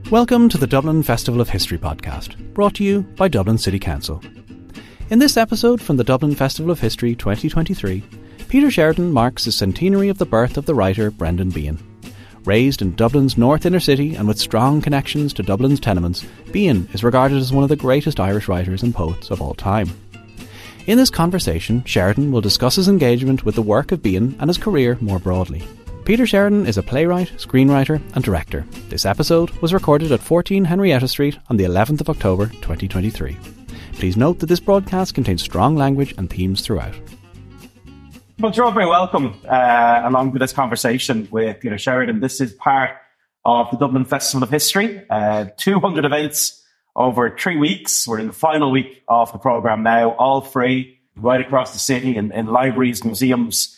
Welcome to the Dublin Festival of History podcast, brought to you by Dublin City Council. In this episode from the Dublin Festival of History 2023, Peter Sheridan marks the centenary of the birth of the writer Brendan Behan. Raised in Dublin's north inner city and with strong connections to Dublin's tenements, Behan is regarded as one of the greatest Irish writers and poets of all time. In this conversation, Sheridan will discuss his engagement with the work of Behan and his career more broadly. Peter Sheridan is a playwright, screenwriter and director. This episode was recorded at 14 Henrietta Street on the 11th of October 2023. Please note that this broadcast contains strong language and themes throughout. Well, you're all very welcome along with this conversation with Peter Sheridan. This is part of the Dublin Festival of History. 200 events over 3 weeks. We're in the final week of the programme now, all free, right across the city in libraries, museums,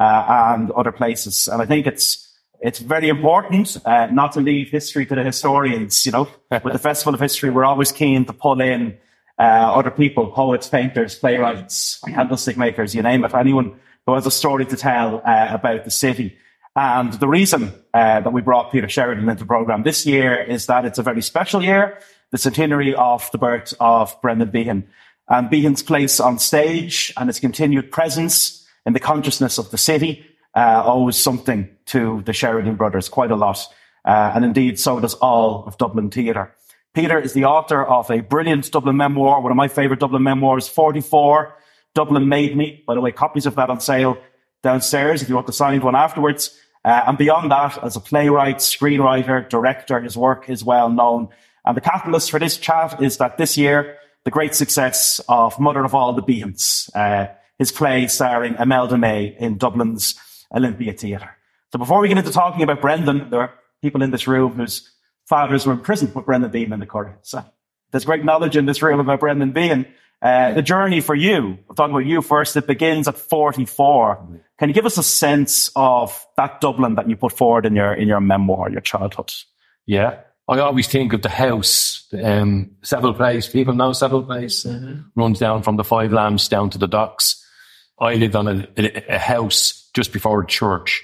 and other places. And I think it's very important not to leave history to the historians. You know, with the Festival of History, we're always keen to pull in other people, poets, painters, playwrights, candlestick makers, you name it, anyone who has a story to tell about the city. And the reason that we brought Peter Sheridan into the programme this year is that it's a very special year, the centenary of the birth of Brendan Behan. And Behan's place on stage and his continued presence in the consciousness of the city owes something to the Sheridan brothers, quite a lot. And indeed, so does all of Dublin theatre. Peter is the author of a brilliant Dublin memoir, one of my favourite Dublin memoirs, 44, Dublin Made Me. By the way, copies of that on sale downstairs if you want the signed one afterwards. And beyond that, as a playwright, screenwriter, director, his work is well known. And the catalyst for this chat is that this year, the great success of Mother of All the Behans, his play starring Imelda May in Dublin's Olympia Theatre. So before we get into talking about Brendan, there are people in this room whose fathers were in prison with Brendan Behan in the Curragh. So there's great knowledge in this room about Brendan Behan. The journey for you, we'll talk about you first, it begins at 44. Can you give us a sense of that Dublin that you put forward in your memoir, your childhood? Yeah. I always think of the house, Seville Place. People know Seville Place. Runs down from the Five Lambs down to the docks. I lived on a house just before a church.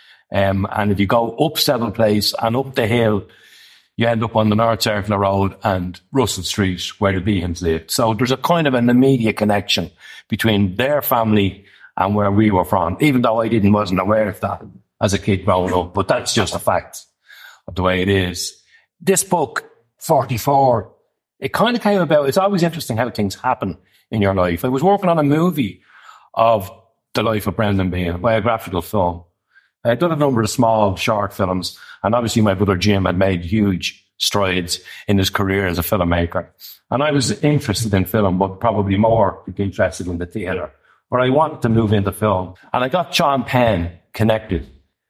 And if you go up Seville Place and up the hill, you end up on the North Circular Road and Russell Street, where the Behans lived. So there's a kind of an immediate connection between their family and where we were from, even though I wasn't aware of that as a kid growing up. But that's just a fact of the way it is. This book, 44, it kind of came about. It's always interesting how things happen in your life. I was working on a movie of the life of Brendan Behan, a biographical film. I had done a number of small, short films, and obviously my brother Jim had made huge strides in his career as a filmmaker. And I was interested in film, but probably more interested in the theatre, where I wanted to move into film. And I got Sean Penn connected,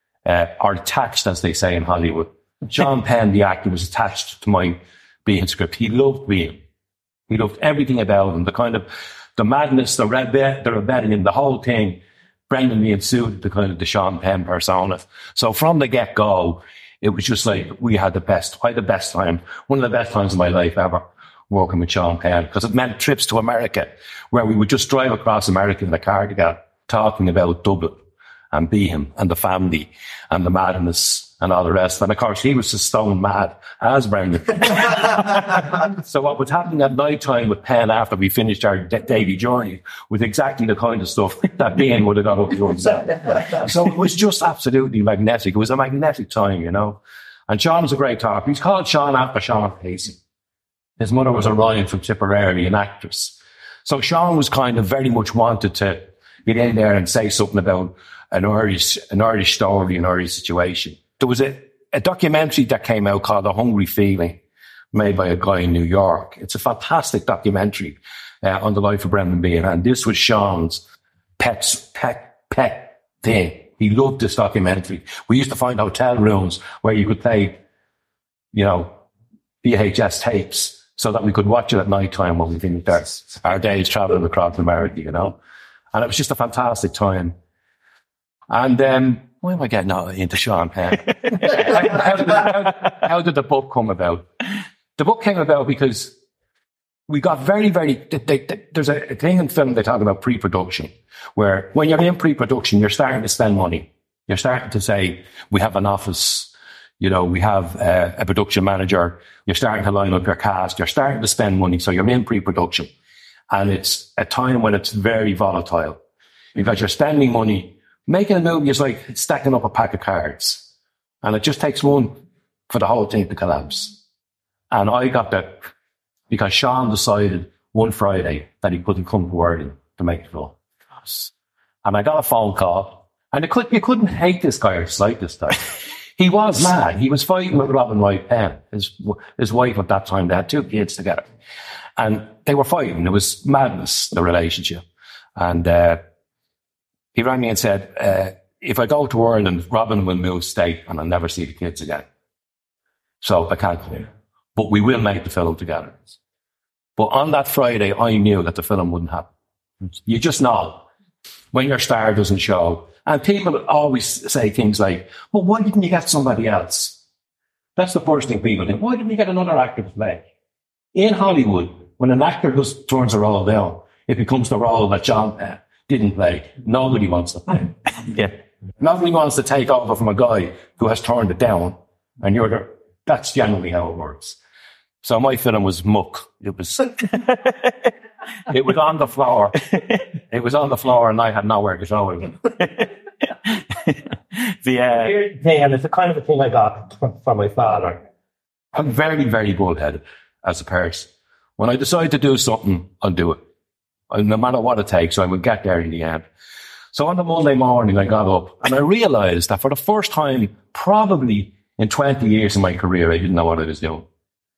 or attached, as they say in Hollywood. Sean Penn, the actor, was attached to my Behan script. He loved Behan. He loved everything about him, the kind of the madness, the rebellion, the whole thing. Brendan Behan suited the kind of the Sean Penn persona. So from the get-go, it was just like I had the best time, one of the best times of my life ever, working with Sean Penn, because it meant trips to America, where we would just drive across America in a car together, talking about Dublin and Behan and the family and the madness and all the rest. And of course, he was just stone mad as Brendan. So what was happening at night time with Penn after we finished our daily journey was exactly the kind of stuff that Behan would have got up to himself. So it was just absolutely magnetic. It was a magnetic time, you know. And Sean was a great talker. He's called Sean after Sean Pacey. His mother was a Ryan from Tipperary, an actress. So Sean was kind of very much wanted to get in there and say something about an Irish story, an Irish situation. There was a documentary that came out called A Hungry Feeling, made by a guy in New York. It's a fantastic documentary on the life of Brendan Behan, and this was Sean's pet thing. He loved this documentary. We used to find hotel rooms where you could play, you know, VHS tapes so that we could watch it at night time when we finished our days traveling across America, you know. And it was just a fantastic time. And why am I getting into Sean Penn? How did the book come about? The book came about because we got very, there's a thing in film they talk about pre-production, where when you're in pre-production, you're starting to spend money. You're starting to say, we have an office, You know, we have a production manager. You're starting to line up your cast. You're starting to spend money. So you're in pre-production. And it's a time when it's very volatile because you're spending money. Making a movie is like stacking up a pack of cards. And it just takes one for the whole thing to collapse. And I got that because Sean decided one Friday that he couldn't come to Worthing to make the film. And I got a phone call. And you couldn't hate this guy or dislike this guy. He was mad. He was fighting with Robin Wright Penn, his wife at that time. They had 2 kids together. And they were fighting. It was madness, the relationship. And he rang me and said, if I go to Ireland, Robin will move state and I'll never see the kids again. So I can't come here. But we will make the film together. But on that Friday, I knew that the film wouldn't happen. You just know when your star doesn't show. And people always say things like, well, why didn't you get somebody else? That's the first thing people think. Why didn't you get another actor to play? In Hollywood, when an actor just turns a role down, it becomes the role that John didn't play. Nobody wants to play. Yeah. Nobody wants to take over from a guy who has turned it down. And that's generally how it works. So my film was muck. It was on the floor. It was on the floor and I had nowhere to throw it. And it's the kind of a thing I got from my father. I'm very, very bullheaded as a person. When I decide to do something, I'll do it. No matter what it takes, I will get there in the end. So on the Monday morning, I got up and I realized that for the first time, probably in 20 years of my career, I didn't know what I was doing.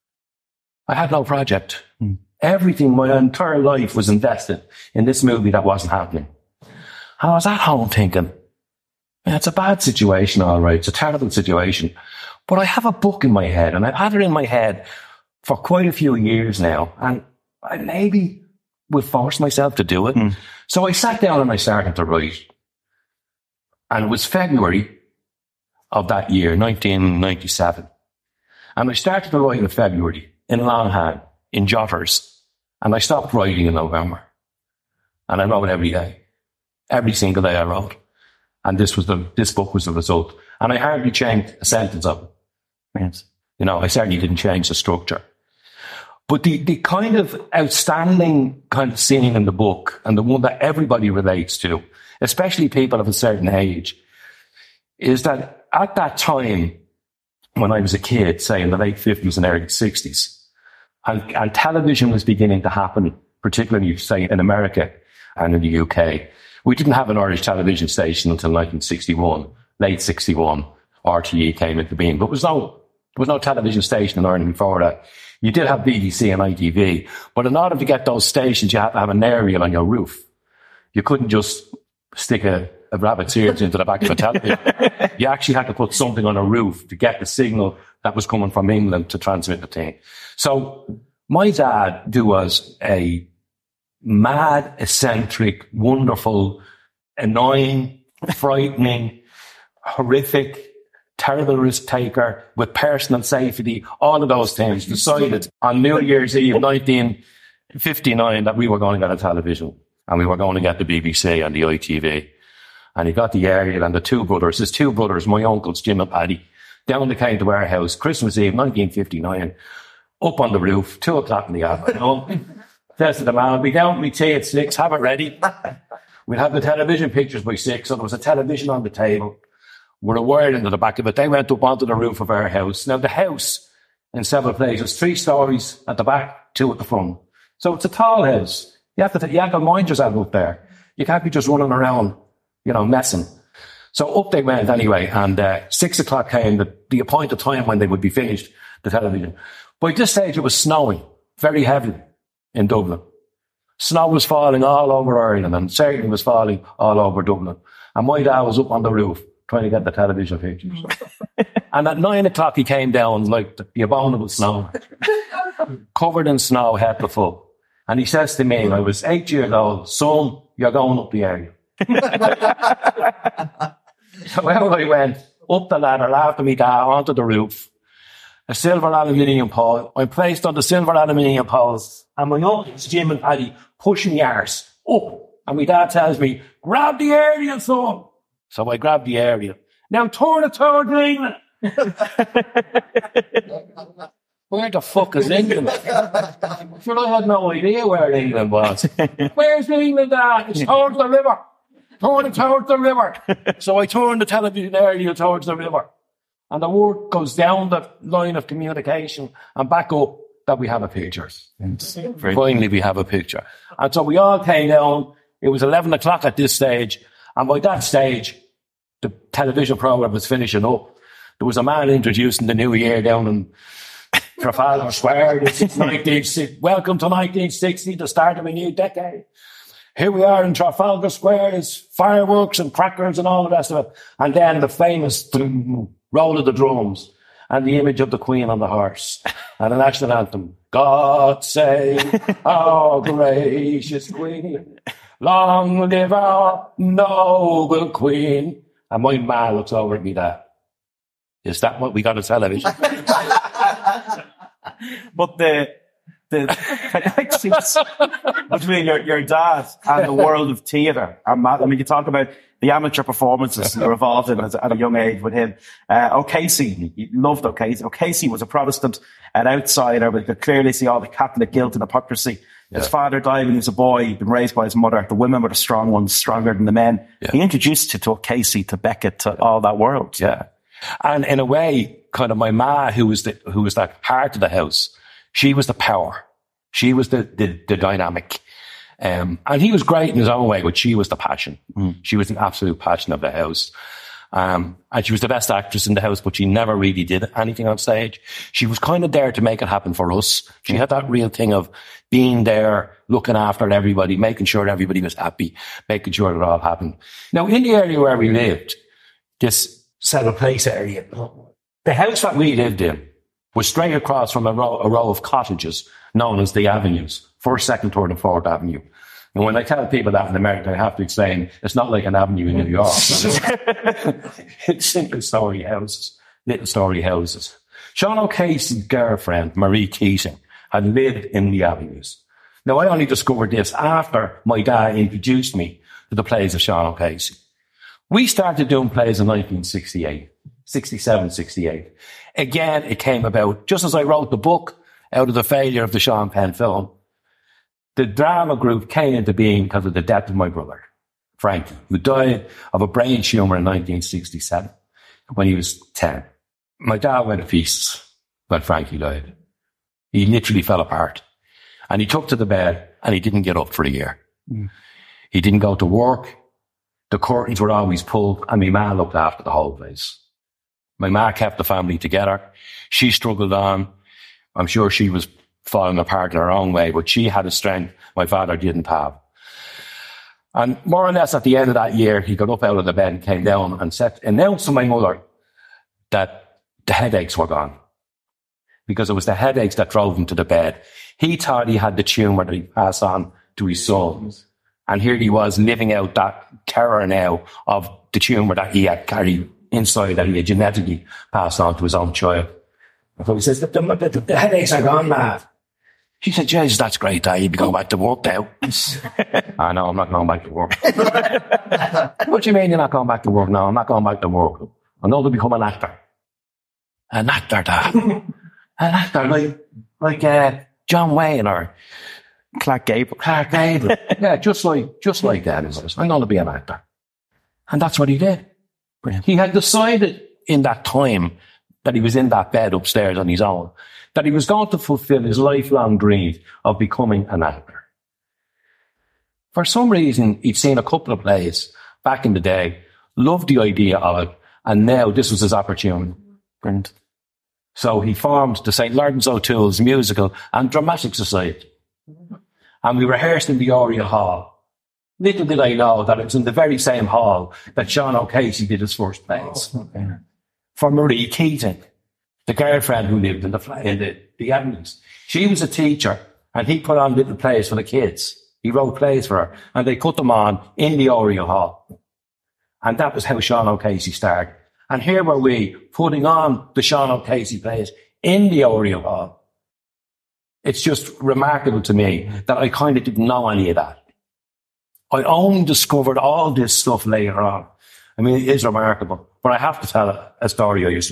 I had no project. Everything, my entire life was invested in this movie that wasn't happening. I was at home thinking, man, it's a bad situation, all right. It's a terrible situation. But I have a book in my head and I've had it in my head for quite a few years now. And I maybe will force myself to do it. So I sat down and I started to write. And it was February of that year, 1997. And I started to write in February in longhand, in jotters. And I stopped writing in November. And I wrote every day. Every single day I wrote. And this book was the result. And I hardly changed a sentence of it. Yes. You know, I certainly didn't change the structure. But the kind of outstanding kind of scene in the book, and the one that everybody relates to, especially people of a certain age, is that at that time, when I was a kid, say in the late 50s and early 60s, and television was beginning to happen, particularly, say, in America and in the UK. We didn't have an Irish television station until 1961, late 61. RTE came into being, but there was no television station in Ireland before that. You did have BBC and ITV, but in order to get those stations, you had to have an aerial on your roof. You couldn't just stick a rabbit's ears into the back of a television. You actually had to put something on a roof to get the signal that was coming from England to transmit the thing. So my dad was a mad, eccentric, wonderful, annoying, frightening, horrific, terrible risk taker with personal safety, all of those things, decided on New Year's Eve 1959 that we were going to get a television and we were going to get the BBC and the ITV. And he got the aerial and his two brothers, my uncles, Jim and Paddy, down the County Warehouse, Christmas Eve 1959, up on the roof, 2:00 in the afternoon. Says to the man, I'll be down with me tea at 6, have it ready. We'd have the television pictures by 6, so there was a television on the table with a wire into the back of it. They went up onto the roof of our house. Now, the house, in several places, 3 stories at the back, 2 at the front. So it's a tall house. You have to mind yourself up there. You can't be just running around, messing. So up they went anyway, and 6:00 came, the appointed time when they would be finished, the television. By this stage, it was snowing, very heavily in Dublin. Snow was falling all over Ireland, and certainly was falling all over Dublin. And my dad was up on the roof trying to get the television pictures. And at 9:00 he came down like the abominable snow, covered in snow, head to foot. And he says to me, I was 8 years old, son, you're going up the area. So out I went, up the ladder, after me dad, onto the roof. A silver aluminium pole. I'm placed on the silver aluminium poles. And my uncles, Jim and Paddy, pushing the arse up. And my dad tells me, grab the aerial, son. So I grabbed the aerial. Now turn it toward England. Where the fuck is England? Sure, I had no idea where England was. Where's England at? It's towards the river. Turn it towards the river. So I turned the television area towards the river. And the word goes down the line of communication and back up that we have a picture. Finally, we have a picture. And so we all came down. It was 11 o'clock at this stage. And by that stage, the television program was finishing up. There was a man introducing the new year down in Trafalgar Square. Welcome to 1960, the start of a new decade. Here we are in Trafalgar Square. There's fireworks and crackers and all the rest of it. And then the famous roll of the drums and the image of the Queen on the horse and the national anthem. God save our gracious Queen. Long live our noble Queen. And my man looks over at me that. Is that what we got on television? But the connections between your dad and the world of theatre. I mean, you talk about the amateur performances you were involved in at a young age with him. O'Casey, you loved O'Casey. O'Casey was a Protestant, an outsider, but you could clearly see all the Catholic guilt and hypocrisy. Yeah. His father died when he was a boy. He'd been raised by his mother. The women were the strong ones, stronger than the men. Yeah. He introduced you to O'Casey, to Beckett, to all that world. Yeah. And in a way, kind of my ma, who was that heart of the house, she was the power. She was the dynamic. And he was great in his own way, but she was the passion. She was the absolute passion of the house. And she was the best actress in the house, but she never really did anything on stage. She was kind of there to make it happen for us. She had that real thing of being there, looking after everybody, making sure everybody was happy, making sure it all happened. Now, in the area where we lived, this Settle Place area, the house that we lived in was straight across from a row of cottages known as the Avenues, 1st, 2nd, 3rd and 4th Avenue. And when I tell people that in America, I have to explain it's not like an avenue in New York. It's single story houses, little story houses. Sean O'Casey's girlfriend, Marie Keating, had lived in the Avenues. Now, I only discovered this after my dad introduced me to the plays of Sean O'Casey. We started doing plays in 1968, 67, 68. Again, it came about, just as I wrote the book out of the failure of the Sean Penn film, the drama group came into being because of the death of my brother, Frankie, who died of a brain tumour in 1967 when he was 10. My dad went to pieces when Frankie died. He literally fell apart. And he took to the bed and he didn't get up for a year. He didn't go to work. The curtains were always pulled and my ma looked after the whole place. My ma kept the family together. She struggled on. I'm sure she was falling apart in her own way, but she had a strength my father didn't have. And more or less at the end of that year, he got up out of the bed and came down and announced to my mother that the headaches were gone. Because it was the headaches that drove him to the bed. He thought he had the tumour that he passed on to his son. And here he was living out that terror now of the tumour that he had carried inside, that he had genetically passed on to his own child. So he says, the headaches are gone, Matt. She said, Jesus, that's great, Dad. You'd be going back to work now. I know, I'm not going back to work. What do you mean you're not going back to work? No, I'm not going back to work. I'm going to become an actor. An actor, Dad. An actor, like John Wayne or Clark Gable. Yeah, just like that. I'm going to be an actor. And that's what he did. Brilliant. He had decided in that time that he was in that bed upstairs on his own, that he was going to fulfill his lifelong dream of becoming an actor. For some reason, he'd seen a couple of plays back in the day, loved the idea of it, and now this was his opportunity. Brilliant. So he formed the St. Lawrence O'Toole's Musical and Dramatic Society. And we rehearsed in the Oriel Hall. Little did I know that it was in the very same hall that Sean O'Casey did his first plays. For Marie Keating, the girlfriend who lived in the Avenues. She was a teacher, and he put on little plays for the kids. He wrote plays for her, and they put them on in the Oriel Hall. And that was how Sean O'Casey started. And here were we, putting on the Sean O'Casey plays in the Oriel Hall. It's just remarkable to me that I kind of didn't know any of that. I only discovered all this stuff later on. I mean, it is remarkable. But I have to tell a story I used to know.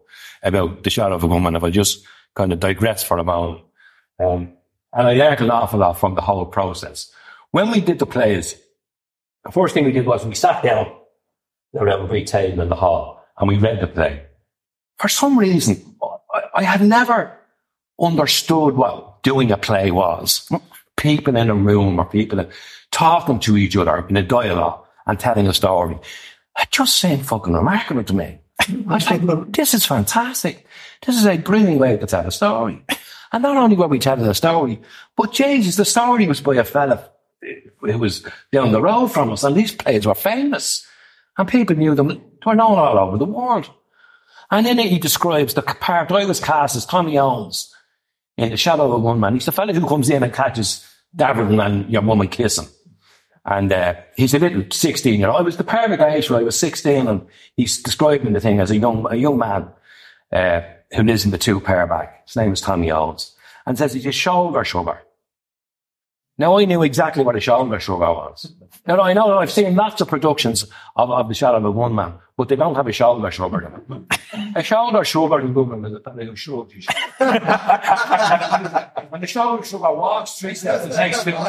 about The Shadow of a Gunman if I just kind of digress for a moment. And I learned an awful lot from the whole process. When we did the plays, the first thing we did was we sat down around a big table in the hall and we read the play. For some reason, I had never understood what doing a play was. People in a room or people talking to each other in a dialogue and telling a story. It just seemed fucking remarkable to me. I was like, this is fantastic. This is a brilliant way to tell a story. And not only were we telling a story, but Jesus, the story was by a fella who was down the road from us, and these plays were famous. And people knew them. They were known all over the world. And in it, he describes the part I was cast as Tommy Owens in The Shadow of a Gunman. He's the fella who comes in and catches Davern and your mum and kissing. And he's a little 16-year-old. I was the perfect age where I was 16, and he's describing the thing as a young man who lives in the two-pair back. His name is Tommy Owens. And says he's a shoulder shrugger. Now, I knew exactly what a shoulder shrugger was. Now, I know I've seen lots of productions of The Shadow of a Gunman, but they don't have a shoulder shrugger in it. A shoulder shrugger in Dublin is a fella who shrugs his shoulders. When the shoulder shrugger walks 3 steps, it takes 2.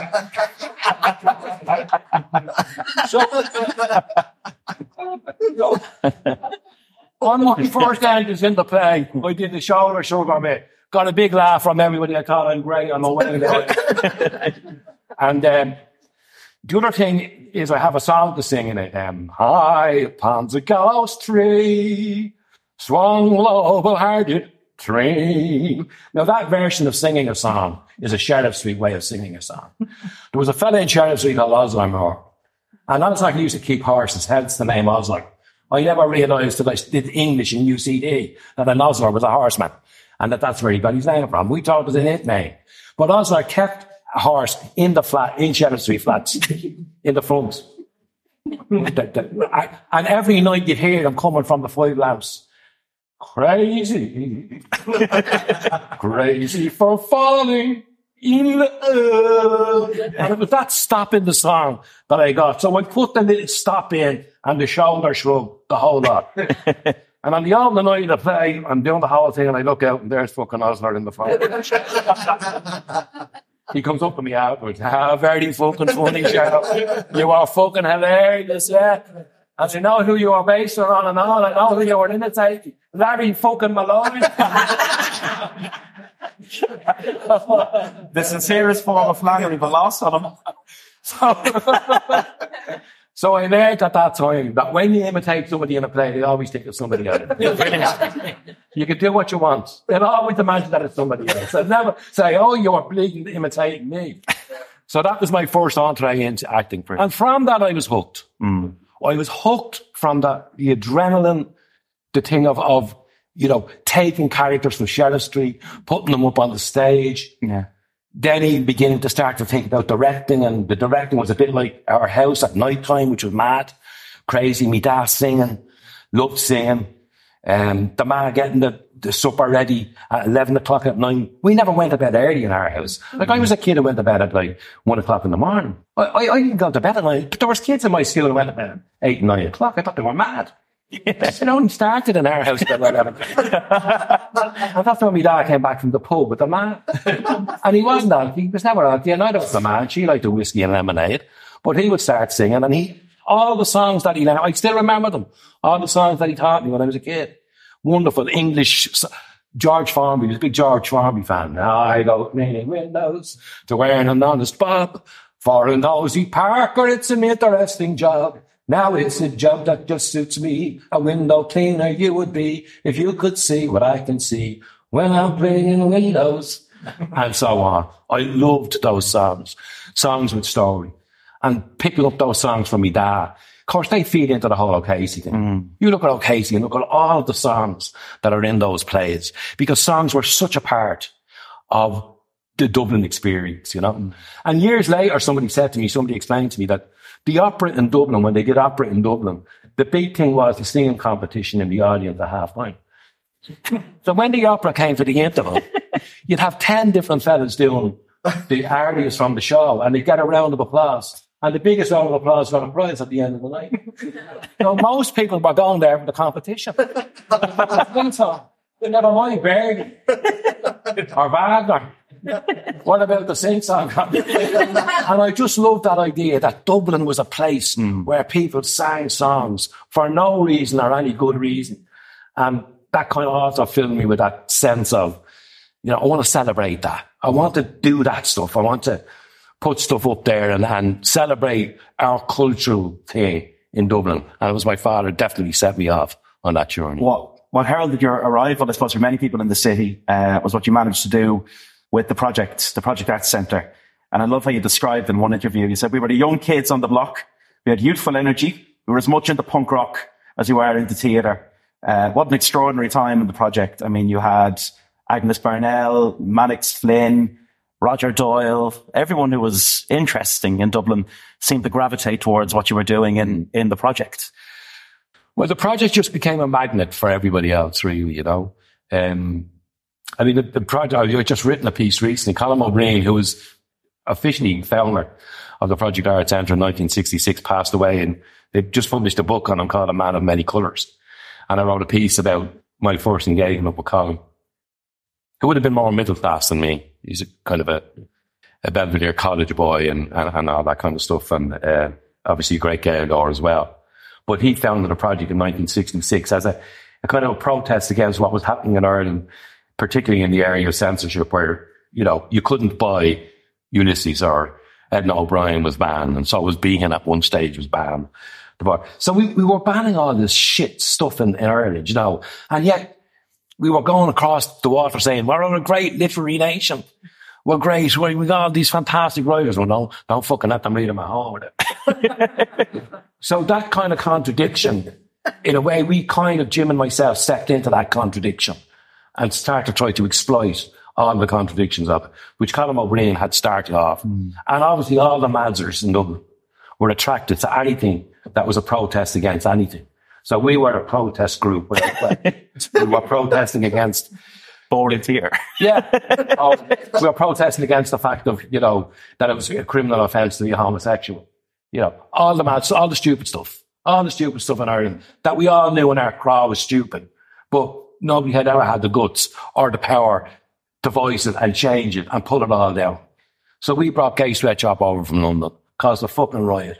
On my first entrance in the play, I did the shoulder shrugger bit. Got a big laugh from everybody. I thought I'm great on my way there. And the other thing is I have a song to sing in it. High upon the gallows tree, swung low-hearted train. Now that version of singing a song is a Sheriff Street way of singing a song. There was a fella in Sheriff Street called Osler, and Osler used to keep horses, hence the name Osler. I never realised till I did English in UCD that an Osler was a horseman, and that's where he got his name from. We thought it was a nickname. But Osler kept a horse in the flat, in Sheriff Street flats, in the front. And every night you'd hear them coming from the Five Lamps. Crazy, crazy for falling in love. And it was that stop in the song that I got. So I put the little stop in and the shoulder shrug, the whole lot. And on the opening night of the play, I'm doing the whole thing and I look out and there's fucking Osler in the phone. He comes up to me afterwards. Very fucking funny, Shadow. You are fucking hilarious, yeah. And I know who you are based on and all. I know who you are imitating. Larry fucking Malone. The sincerest form of flattery, but lost on him. So I learned at that time that when you imitate somebody in a play, they always think of somebody else. You can do what you want. They'll always imagine that it's somebody else. They'll never say, oh, you're bleeding imitating me. So that was my first entree into acting. And from that, I was hooked. I was hooked from the adrenaline, the thing of, you know, taking characters from Sheriff Street, putting them up on the stage. Yeah. Then he began to start to think about directing, and the directing was a bit like Our House at night time, which was mad, crazy. Me dad singing, loved singing. The man getting the supper ready at 11 o'clock at night. We never went to bed early in Our House. Like, I was a kid who went to bed at like 1 o'clock in the morning. I didn't go to bed at night, but there was kids in my school who went to bed at 8 and 9 o'clock. I thought they were mad. It only started in Our House at 11. And that's when my dad came back from the pub with the man. And he wasn't on. He was never on. Neither was the man. She liked the whiskey and lemonade. But he would start singing, and all the songs that I still remember them. All the songs that he taught me when I was a kid. Wonderful English. George Formby, he was a big George Formby fan. I go cleaning windows to earn an honest bob. For a nosy Parker, it's an interesting job. Now it's a job that just suits me. A window cleaner you would be if you could see what I can see when I'm cleaning windows. And so on. I loved those songs with story. And picking up those songs from my dad. Of course, they feed into the whole O'Casey thing. You look at O'Casey and look at all the songs that are in those plays, because songs were such a part of the Dublin experience, you know. And years later, somebody explained to me that the opera in Dublin, when they did opera in Dublin, the big thing was the singing competition in the audience at half time. So when the opera came to the interval, you'd have 10 different fellas doing the arias from the show, and they'd get a round of applause. And the biggest round of applause got a prize at the end of the night. So most people were going there for the competition. Never mind Verdi or Wagner. What about the sing-song? And I just loved that idea that Dublin was a place where people sang songs for no reason or any good reason. And that kind of also filled me with that sense of, I want to celebrate that. I want to do that stuff. I want to put stuff up there and celebrate our cultural thing in Dublin. And it was my father definitely set me off on that journey. What heralded your arrival, I suppose, for many people in the city, was what you managed to do with the Project Arts Centre. And I love how you described in one interview, you said, we were the young kids on the block. We had youthful energy. We were as much into punk rock as you were into theatre. What an extraordinary time in the project. I mean, you had Agnes Barnell, Mannix Flynn, Roger Doyle, everyone who was interesting in Dublin seemed to gravitate towards what you were doing in the project. Well, the project just became a magnet for everybody else, really, I mean, the project, I've just written a piece recently. Colm O'Brien, who was officially founder of the Project Arts Centre in 1966, passed away, and they just published a book on him called A Man of Many Colours. And I wrote a piece about my first engagement with Colm, who would have been more middle class than me. He's a kind of a Belvedere college boy and all that kind of stuff, and obviously a great Gaeldar as well. But he founded a project in 1966 as a kind of a protest against what was happening in Ireland, particularly in the area of censorship, where, you couldn't buy Ulysses, or Edna O'Brien was banned, and so was Behan at one stage was banned. So we were banning all this shit stuff in Ireland, and yet we were going across the water saying, we're a great literary nation. We're great. We got all these fantastic writers. Well, don't fucking let them read them at home with it. So that kind of contradiction, in a way, we kind of, Jim and myself, stepped into that contradiction and started to try to exploit all the contradictions of it, which Colm O'Brien had started off. And obviously all the Madzers in Dublin were attracted to anything that was a protest against anything. So we were a protest group. We were protesting against boring theatre. Yeah. We were protesting against the fact of, that it was a criminal offence to be a homosexual. All the stupid stuff in Ireland that we all knew in our crowd was stupid, but nobody had ever had the guts or the power to voice it and change it and pull it all down. So we brought Gay Sweatshop over from London, caused a fucking riot.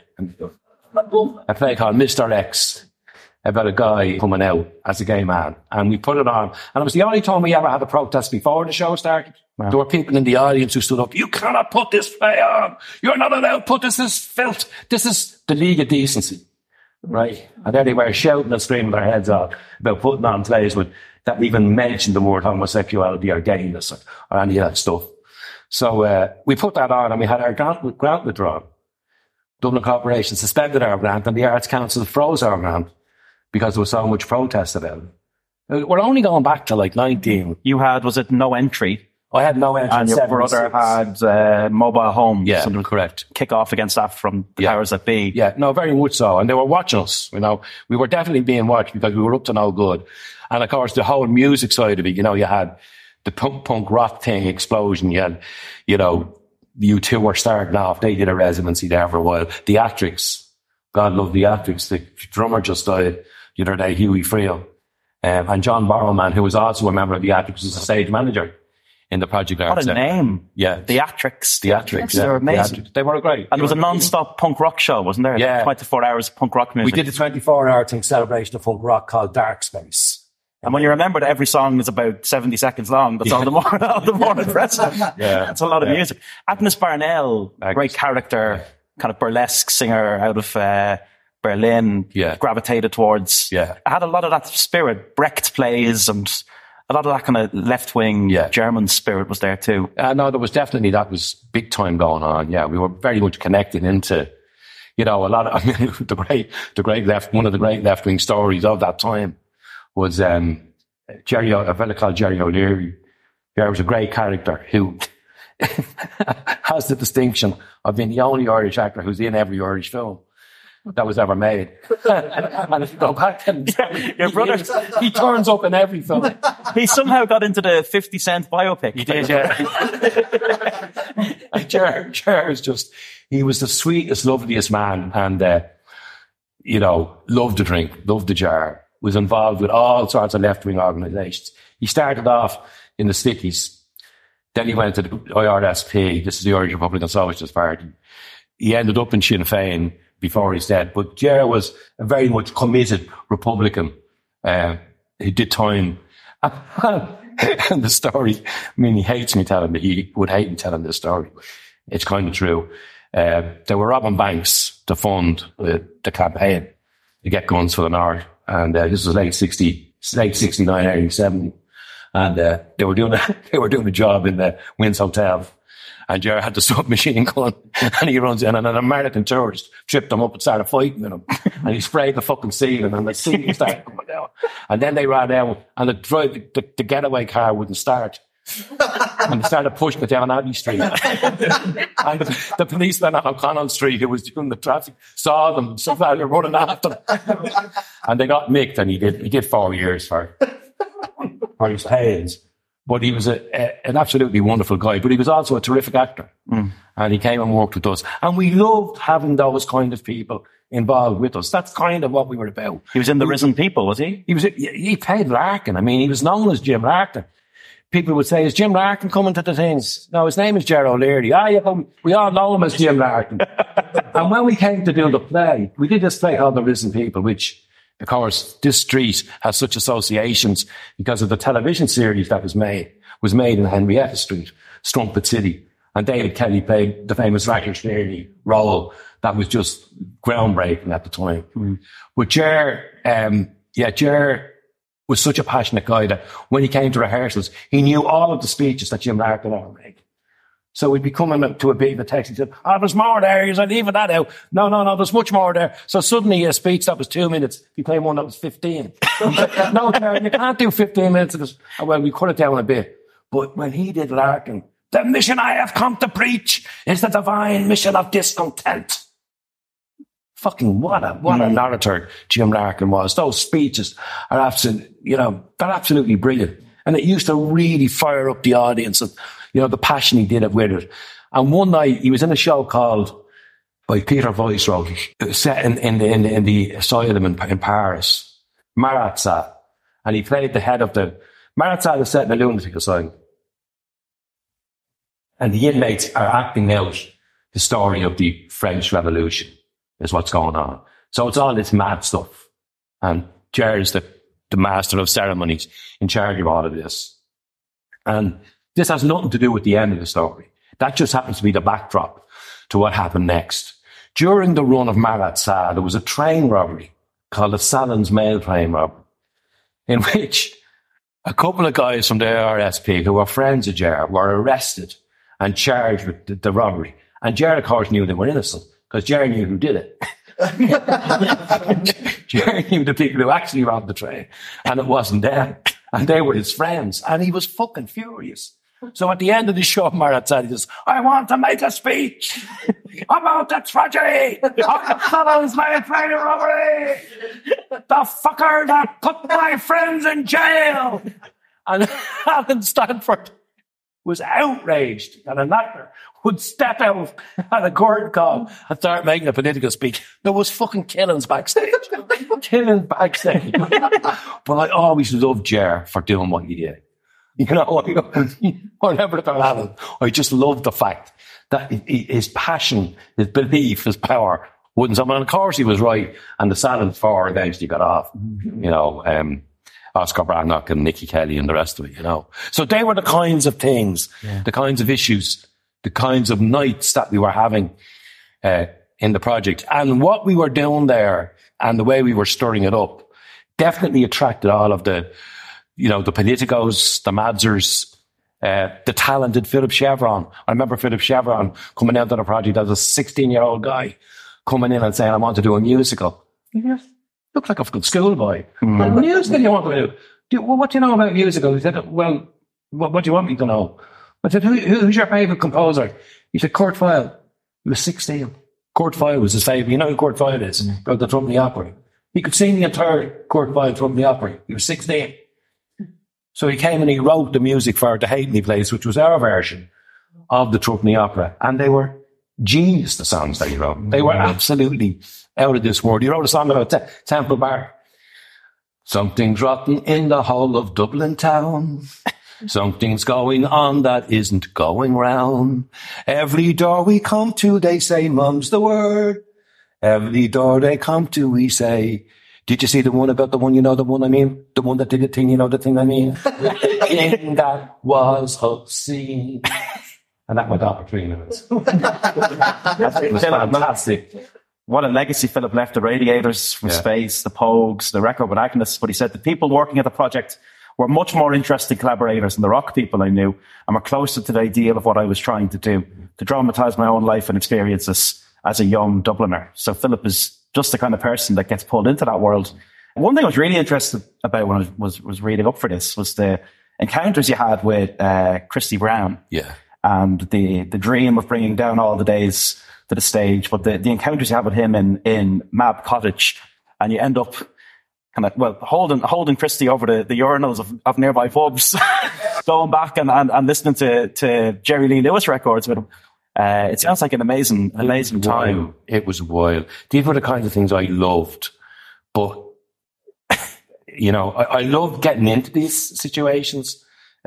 A play called Mr. X, about a guy coming out as a gay man. And we put it on. And it was the only time we ever had a protest before the show started. Wow. There were people in the audience who stood up, you cannot put this play on. You're not allowed to put this as filth. This is the League of Decency. Right? And then they were shouting and screaming their heads off about putting on plays that even mentioned the word homosexuality or gayness or any of that stuff. So we put that on and we had our grant withdrawn. Dublin Corporation suspended our grant and the Arts Council froze our grant because there was so much protest about it. We're only going back to like 19. You had, was it no entry? I had no entry. And your brother had mobile homes. Yeah, correct. Kick off against that from the powers that be. Yeah, no, very much so. And they were watching us, We were definitely being watched because we were up to no good. And of course, the whole music side of it, you had the punk rock thing explosion. You had, you two were starting off. They did a residency there for a while. Theatrics. God love Theatrics. The drummer just died the other day, Hughie Friel. And John Borrowman, who was also a member of Theatrics, was a stage manager in the Project Arts Centre. What a name. Yeah. Theatrics. Yeah. They were amazing. They were great. And it was a non-stop punk rock show, wasn't there? Yeah. 24 hours of punk rock music. We did a 24-hour thing, celebration of punk rock called Dark Space. And when you remember that every song is about 70 seconds long, that's all the more impressive. Yeah. That's a lot of music. Agnes Barnell, great character, kind of burlesque singer out of Berlin, gravitated towards. Yeah. Had a lot of that spirit. Brecht plays and a lot of that kind of left-wing German spirit was there too. No, there was definitely, that was big time going on. Yeah, we were very much connected into, a lot of, the great left, one of the great left-wing stories of that time was a fella called Jerry O'Leary. Jerry was a great character who has the distinction of being the only Irish actor who's in every Irish film that was ever made. And if you go back and your brother, he turns up in every film. He somehow got into the 50 Cent biopic. He did, yeah. Ger is just, he was the sweetest, loveliest man, and loved to drink, loved the jar. was involved with all sorts of left-wing organisations. He started off in the Stickies. Then he went to the IRSP. This is the Irish Republican Socialist Party. He ended up in Sinn Féin before he's dead. But Ger was a very much committed Republican. He did time. And the story, I mean, he hates me telling it. He would hate me telling this story. It's kind of true. They were robbing banks to fund the campaign to get guns for the North. And this was late 69, early 70. And they were doing a job in the Winds Hotel. And Ger had the submachine gun, and he runs in, and an American tourist tripped him up and started fighting with him. And he sprayed the fucking ceiling, and the ceiling started coming down. And then they ran out, and the getaway car wouldn't start. And they started pushing it down Abbey Street. And the policeman on O'Connell Street, who was doing the traffic, saw them, so they were running after them. And they got nicked, and he did 4 years for his pains. But he was an absolutely wonderful guy. But he was also a terrific actor. And he came and worked with us. And we loved having those kind of people involved with us. That's kind of what we were about. He was in The Risen People, was he? He played Larkin. I mean, he was known as Jim Larkin. People would say, is Jim Larkin coming to the things? No, his name is Ger O'Leary. We all know him as Jim Larkin. And when we came to do the play, we did this play called The Risen People, which, of course, this street has such associations because of the television series that was made in Henrietta Street, Strumpet City. And David Kelly played the famous Rackers Cleary role that was just groundbreaking at the time. But Ger was such a passionate guy that when he came to rehearsals, he knew all of the speeches that Jim Larkin ever made. So we'd be coming to a bit of a text. He said, there's more there. He said, leaving that out. No, there's much more there. So suddenly a speech that was 2 minutes, he played one that was 15. Said, no, Terry, you can't do 15 minutes of this. Well, we cut it down a bit. But when he did Larkin, the mission I have come to preach is the divine mission of discontent. Fucking what a narrator Jim Larkin was. Those speeches are they're absolutely brilliant. And it used to really fire up the audience and, the passion he did it with it. And one night he was in a show called, by Peter Weiss wrote it, set in the asylum in Paris, Marat Sall. And he played the head of Marat Sall is set in a lunatic asylum. And the inmates are acting out the story of the French Revolution is what's going on. So it's all this mad stuff. And Ger is the master of ceremonies in charge of all of this. And this has nothing to do with the end of the story. That just happens to be the backdrop to what happened next. During the run of Marat Sall, there was a train robbery called the Salins Mail Train Robbery, in which a couple of guys from the RSP who were friends of Ger were arrested and charged with the robbery. And Ger, of course, knew they were innocent because Ger knew who did it. Ger knew the people who actually robbed the train, and it wasn't them. And they were his friends. And he was fucking furious. So at the end of the show, Marat said, he says, I want to make a speech about the tragedy of the Salins Mail Train robbery. The fucker that put my friends in jail. And Alan Stanford was outraged that an actor would step out at a court call and start making a political speech. There was fucking killings backstage. Killings backstage. But I always loved Ger for doing what he did. Whatever it happened, I just loved the fact that his passion, his belief, his power wouldn't stop. And of course he was right. And the Salins 4 eventually got off. Oscar Brannock and Nicky Kelly and the rest of it, So they were the kinds of things, the kinds of issues, the kinds of nights that we were having in the project. And what we were doing there and the way we were stirring it up definitely attracted all of the politicos, the Madzers, the talented Philip Chevron. I remember Philip Chevron coming out to the project as a 16-year-old guy coming in and saying, I want to do a musical. Looks like a fucking schoolboy. What musical do you want to do? What do you know about musical? He said, well, what do you want me to know? I said, who's your favourite composer? He said, Kurt Weill. He was 16. Kurt Weill was his favourite. You know who Kurt Weill is? About the Trump and the Opry. He could sing the entire Kurt Weill Trump and the Opry. He was 16. So he came and he wrote the music for The Halfpenny Place, which was our version of the Trump and the Opera. And they were genius, the songs that he wrote. They were absolutely out of this world. He wrote a song about Temple Bar. Something's rotten in the whole of Dublin town. Something's going on that isn't going round. Every door we come to, they say, Mum's the word. Every door they come to, we say, did you see the one about the one, you know the one I mean? The one that did the thing, you know the thing I mean? And that was obscene. And that went on for 3 minutes. It was fantastic. What a legacy Philip left. The Radiators from Space, the Pogues, the Record with Agnes. But he said the people working at the project were much more interesting collaborators than the rock people I knew, and were closer to the ideal of what I was trying to do, to dramatise my own life and experiences as a young Dubliner. So Philip is just the kind of person that gets pulled into that world. One thing I was really interested about when I was reading up for this was the encounters you had with Christy Brown. Yeah. And the dream of bringing down all the days to the stage, but the encounters you have with him in Mab Cottage, and you end up kind of, well, holding Christy over the urinals of nearby pubs, going back and listening to Jerry Lee Lewis records with him. It sounds like an amazing time. It was wild. These were the kinds of things I loved, but I loved getting into these situations.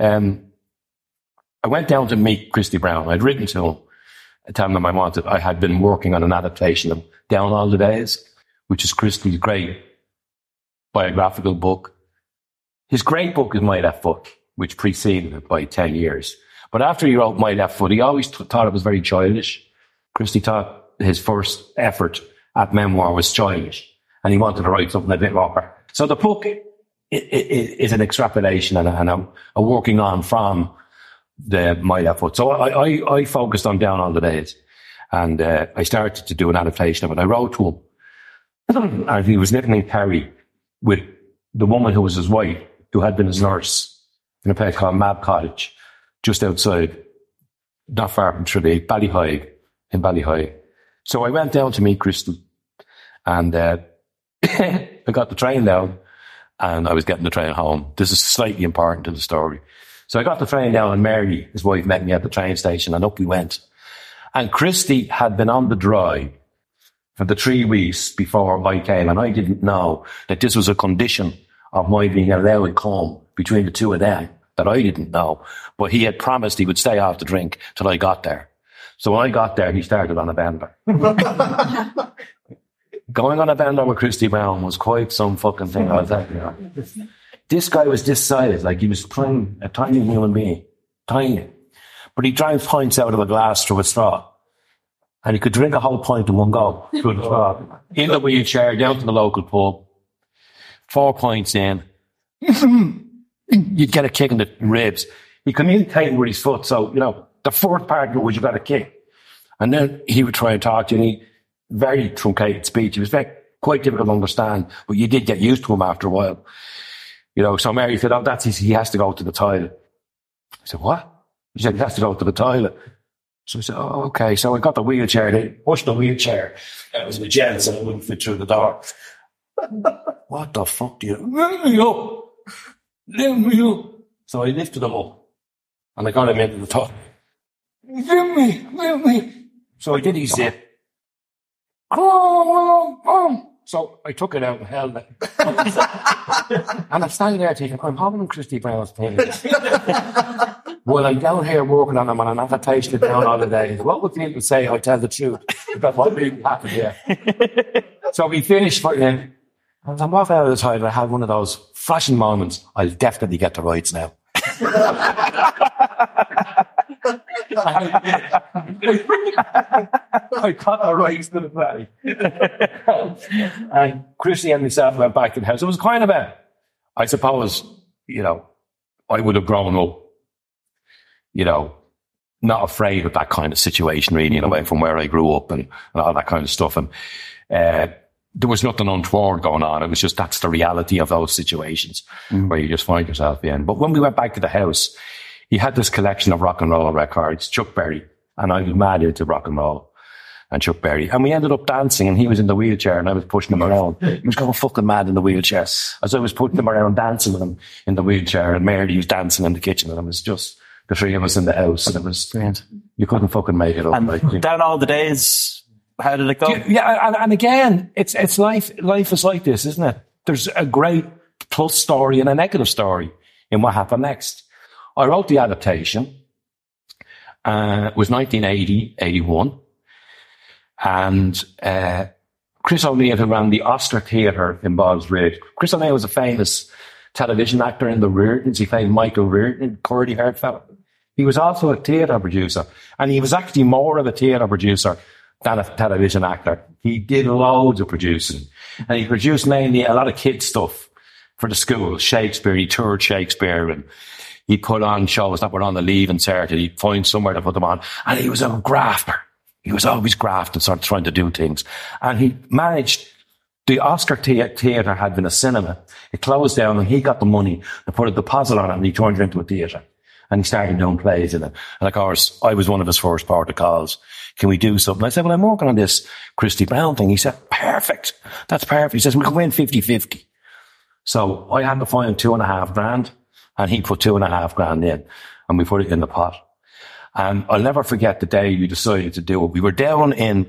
I went down to meet Christy Brown. I'd written to him, telling him I had been working on an adaptation of Down All the Days, which is Christy's great biographical book. His great book is My Left Foot, which preceded it by 10 years. But after he wrote My Left Foot, he always thought it was very childish. Christy thought his first effort at memoir was childish, and he wanted to write something a bit more. So the book is an extrapolation and a working on from the My Left Foot. So I focused on Down All the Days, and I started to do an adaptation of it. I wrote to him, and he was living in Kerry with the woman who was his wife, who had been his nurse in a place called Mab Cottage, just outside, not far from Tralee, Ballyhoig, in Ballyhoig. So I went down to meet Christy, and I got the train down, and I was getting the train home. This is slightly important to the story. So I got the train down, and Mary, his wife, met me at the train station, and up we went. And Christy had been on the drive for the 3 weeks before I came, and I didn't know that this was a condition of my being allowed to come between the two of them, that I didn't know. But he had promised he would stay off the drink till I got there. So when I got there, he started on a bender. Going on a bender with Christy Brown was quite some fucking thing, I'll tell you. This guy was this size, like he was trying, a tiny human being, tiny. But he drank pints out of a glass through a straw. And he could drink a whole pint in one go through the straw. In the wheelchair, down to the local pub. 4 pints in. You'd get a kick in the ribs. He communicated with his foot, so, the fourth part of it was you got a kick. And then he would try and talk to you, and he, very truncated speech. It was quite difficult to understand, but you did get used to him after a while. So Mary said, he has to go to the toilet. I said, what? He said, he has to go to the toilet. So I said, oh, okay. So I got the wheelchair, they pushed the wheelchair. It was the gents, and it wouldn't fit through the door. What the fuck do you... Lift me up. Lift me up. So I lifted him up, and I got him into the toilet. Lift me. So I did his zip. So I took it out and held it. And I'm standing there thinking, I'm holding Christy Brown's thing. Well, I'm down here working on him on an adaptation of Down All the Days. What would people say? I tell the truth about what really happened here. So we finished for him. As I'm walking out of the toilet, I had one of those flashing moments. I'll definitely get the rights now. I got the rights to the play. And Christy and myself went back to the house. It was kind of I suppose, I would have grown up, not afraid of that kind of situation, really, in a way, from where I grew up and all that kind of stuff. And there was nothing untoward going on. It was just, that's the reality of those situations where you just find yourself in. But when we went back to the house, he had this collection of rock and roll records, Chuck Berry, and I was mad into rock and roll and Chuck Berry. And we ended up dancing, and he was in the wheelchair, and I was pushing him around. He was going fucking mad in the wheelchair. As I was putting him around, dancing with him in the wheelchair, and Mary was dancing in the kitchen, and it was just the three of us in the house, and it was, you couldn't fucking make it up. And Down All the Days, how did it go? Yeah, and again, it's life. Life is like this, isn't it? There's a great plus story and a negative story in what happened next. I wrote the adaptation. It was 1980, 81. And Chris O'Neill, who ran the Oscar Theatre in Ball's Ridge. Chris O'Neill was a famous television actor in the Reardons. He played Michael Reardon in Curly Haired Fella. He was also a theatre producer. And he was actually more of a theatre producer than a television actor. He did loads of producing. And he produced mainly a lot of kids' stuff for the schools. Shakespeare, he toured Shakespeare, and he put on shows that were on the leave inserted. He'd find somewhere to put them on. And he was a grafter. He was always grafting, sort of trying to do things. And he managed, the Oscar Theatre had been a cinema. It closed down and he got the money to put a deposit on it and he turned it into a theatre. And he started doing plays in it. And of course, I was one of his first port of calls. Can we do something? I said, well, I'm working on this Christy Brown thing. He said, perfect. That's perfect. He says, we can win 50-50. So I had to find $2,500 and he put $2,500 in and we put it in the pot. And I'll never forget the day we decided to do it. We were down in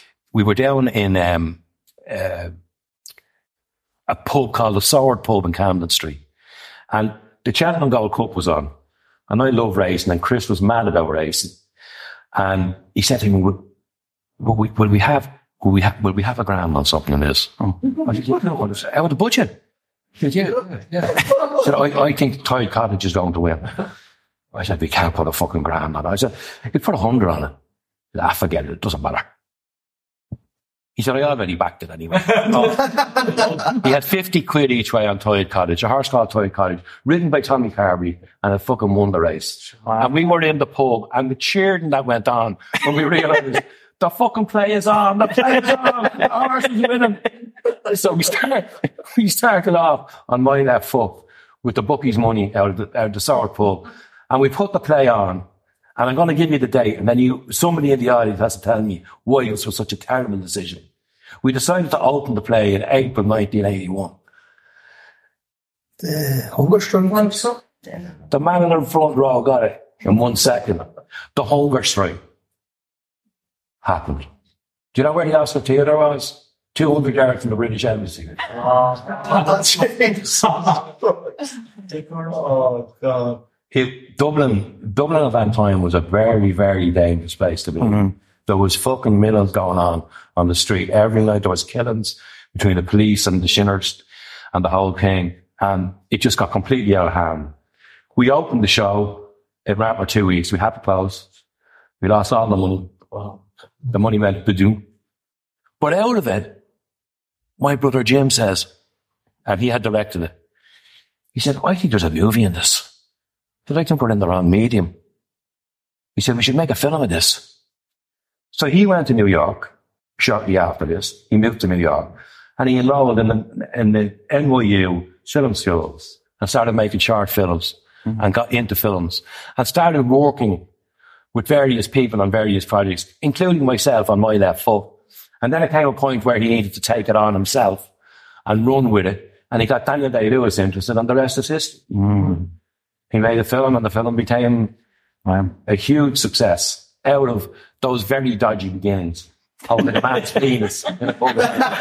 a pub called the Sword Pub in Camden Street. And the Cheltenham Gold Cup was on. And I love racing, and Chris was mad about racing. And he said to me, will we have a grand on something in this? Oh. I said, no, out of the budget. He said, yeah. I said, I think Tide Cottage is going to win. I said, we can't put a fucking grand on it. I said, you could put 100 on it. He said, forget it. It doesn't matter. He said, I already backed it anyway. He had 50 quid each way on Tide Cottage, a horse called Tide Cottage, ridden by Tommy Carberry, and it fucking won the race. Wow. And we were in the pub, and the cheering that went on when we realised the fucking play is on, the play is on, the horse is winning. So we started off on my left foot with the bookies' money out of the Sword Pub. And we put the play on, and I'm going to give you the date, and then somebody in the audience has to tell me why it was such a terrible decision. We decided to open the play in April 1981. The hunger strike went so? The man in the front row got it in 1 second. The hunger strike happened. Do you know where the Oscar Theatre was? 200 yards from the British Embassy. That's oh, God. Dublin at that time was a very, very dangerous place to be. Mm-hmm. There was fucking mills going on the street. Every night there was killings between the police and the Shinners and the whole thing. And it just got completely out of hand. We opened the show. It ran for 2 weeks. We had to close. We lost all the money. The money went badoo. But out of it, my brother Jim says, and he had directed it, he said, I think there's a movie in this. I think we're in the wrong medium. He said, we should make a film of this. So he went to New York shortly after this. He moved to New York and he enrolled in the NYU film schools and started making short films and got into films and started working with various people on various projects, including myself on my left foot. And then it came a point where he needed to take it on himself and run with it. And he got Daniel Day-Lewis interested, and the rest is history. Mm. He made a film, and the film became a huge success out of those very dodgy beginnings. Holding a man's penis in a pub.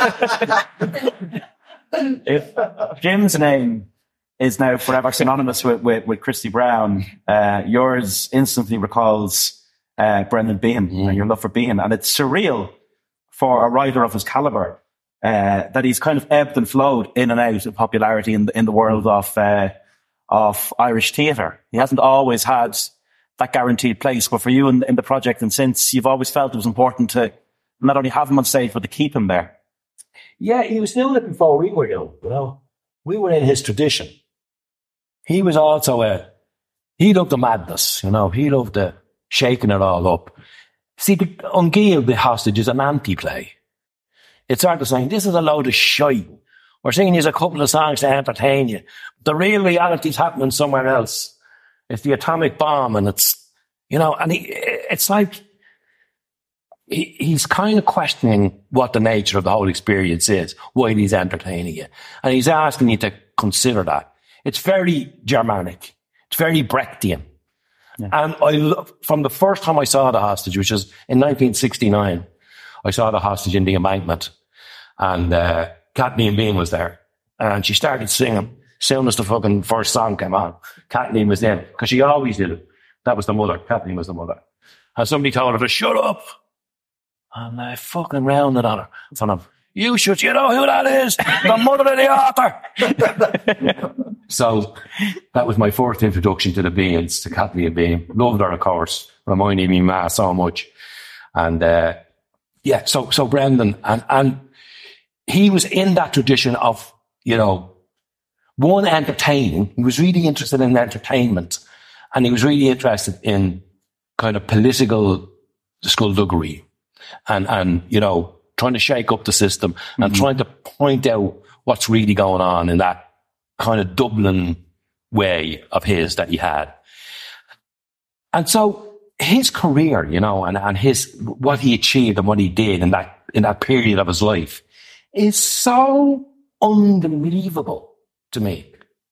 If Jim's name is now forever synonymous with Christy Brown, yours instantly recalls Brendan Behan and your love for Behan. And it's surreal for a writer of his caliber that he's kind of ebbed and flowed in and out of popularity in the world of Irish theatre. He hasn't always had that guaranteed place, but for you in the project and since, you've always felt it was important to not only have him on stage, but to keep him there. Yeah, he was doing it before we were young, you know. We were in his tradition. He was also he loved the madness, you know. He loved the shaking it all up. See, Ungeal, the Hostage, is an anti-play. It's sort of saying, this is a load of shite. We're singing you a couple of songs to entertain you. The real reality's happening somewhere else. It's the atomic bomb, and it's, you know, and it's like he's kind of questioning what the nature of the whole experience is, why he's entertaining you. And he's asking you to consider that. It's very Germanic. It's very Brechtian. Yeah. And from the first time I saw The Hostage, which was in 1969, I saw The Hostage in the Embankment, and Kathleen Bean was there, and she started singing, soon as the fucking first song came on, Kathleen was in, because she always did it. That was the mother. Kathleen was the mother. And somebody told her to shut up. And I fucking rounded on her. Son of, you know who that is? The mother of the author. So that was my first introduction to the Beans, to Kathleen Bean. Loved her, of course. Reminded me ma so much. And, so Brendan, and he was in that tradition of, one, entertaining. He was really interested in entertainment, and he was really interested in kind of political skullduggery and trying to shake up the system and trying to point out what's really going on in that kind of Dublin way of his that he had. And so his career, and his, what he achieved and what he did in that period of his life is so unbelievable to me.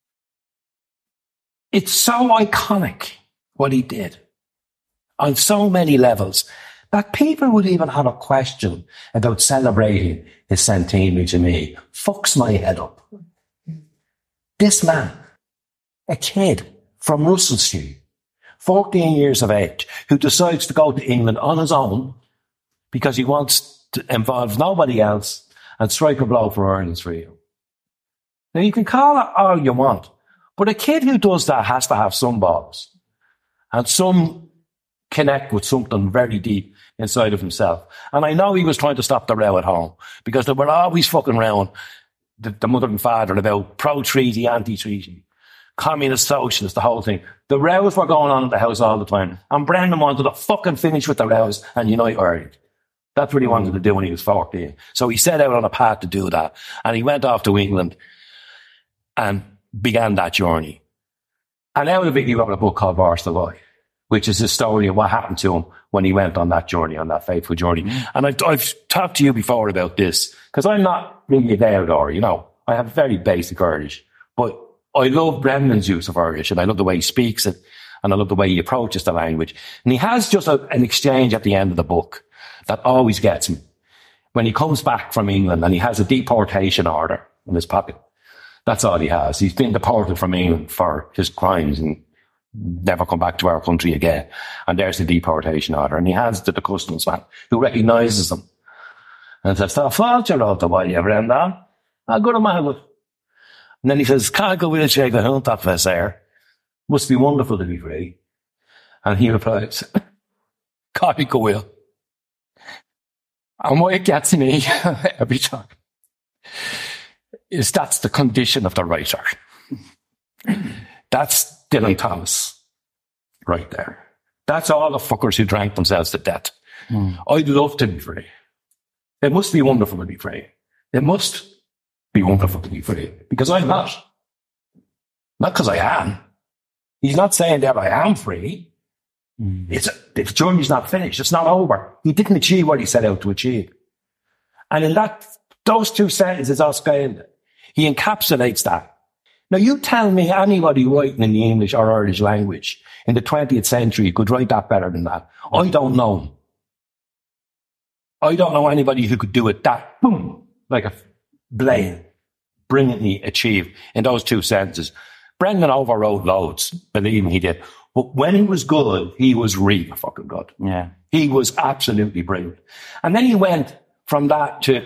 It's so iconic what he did on so many levels that people would even have a question about celebrating his centenary to me. Fucks my head up. This man, a kid from Russell Street, 14 years of age, who decides to go to England on his own because he wants to involve nobody else and strike a blow for Ireland's freedom. Now, you can call it all you want, but a kid who does that has to have some balls and some connect with something very deep inside of himself. And I know he was trying to stop the row at home because they were always fucking round the mother and father about pro-treaty, anti-treaty, communist, socialist, the whole thing. The rows were going on at the house all the time. And Brendan wanted to fucking finish with the rows and unite Ireland. That's what he wanted to do when he was 14. So he set out on a path to do that. And he went off to England and began that journey. And out of it, he wrote a book called Boris the Boy, which is the story of what happened to him when he went on that journey, on that fateful journey. And I've talked to you before about this, because I'm not really a Gaeldor, I have very basic Irish, but I love Brendan's use of Irish, and I love the way he speaks it, and I love the way he approaches the language. And he has just an exchange at the end of the book that always gets me. When he comes back from England and he has a deportation order in his pocket, that's all he has. He's been deported from England for his crimes and never come back to our country again. And there's the deportation order. And he hands it to the customs man, who recognises him and says, "Tá fáilte ráta bhaile, Brendan. I'll go to Mahwood." And then he says, "Can't go with a shake the hunt up this air. Must be wonderful to be free." And he replies, "Can't go will." And what it gets me every time is that's the condition of the writer. That's Dylan Thomas right there. That's all the fuckers who drank themselves to death. I'd love to be free. It must be wonderful to be free. It must be wonderful to be free, because I'm not. Not because I am. He's not saying that I am free. The journey's not finished. It's not over. He didn't achieve what he set out to achieve. And in those two sentences, Oscar, he encapsulates that. Now, you tell me anybody writing in the English or Irish language in the 20th century could write that better than that. I don't know. I don't know anybody who could do it that, boom, like a blade, brilliantly achieved in those two sentences. Brendan overwrote loads, believe me, he did. But when he was good, he was really fucking good. Yeah. He was absolutely brilliant. And then he went from that to,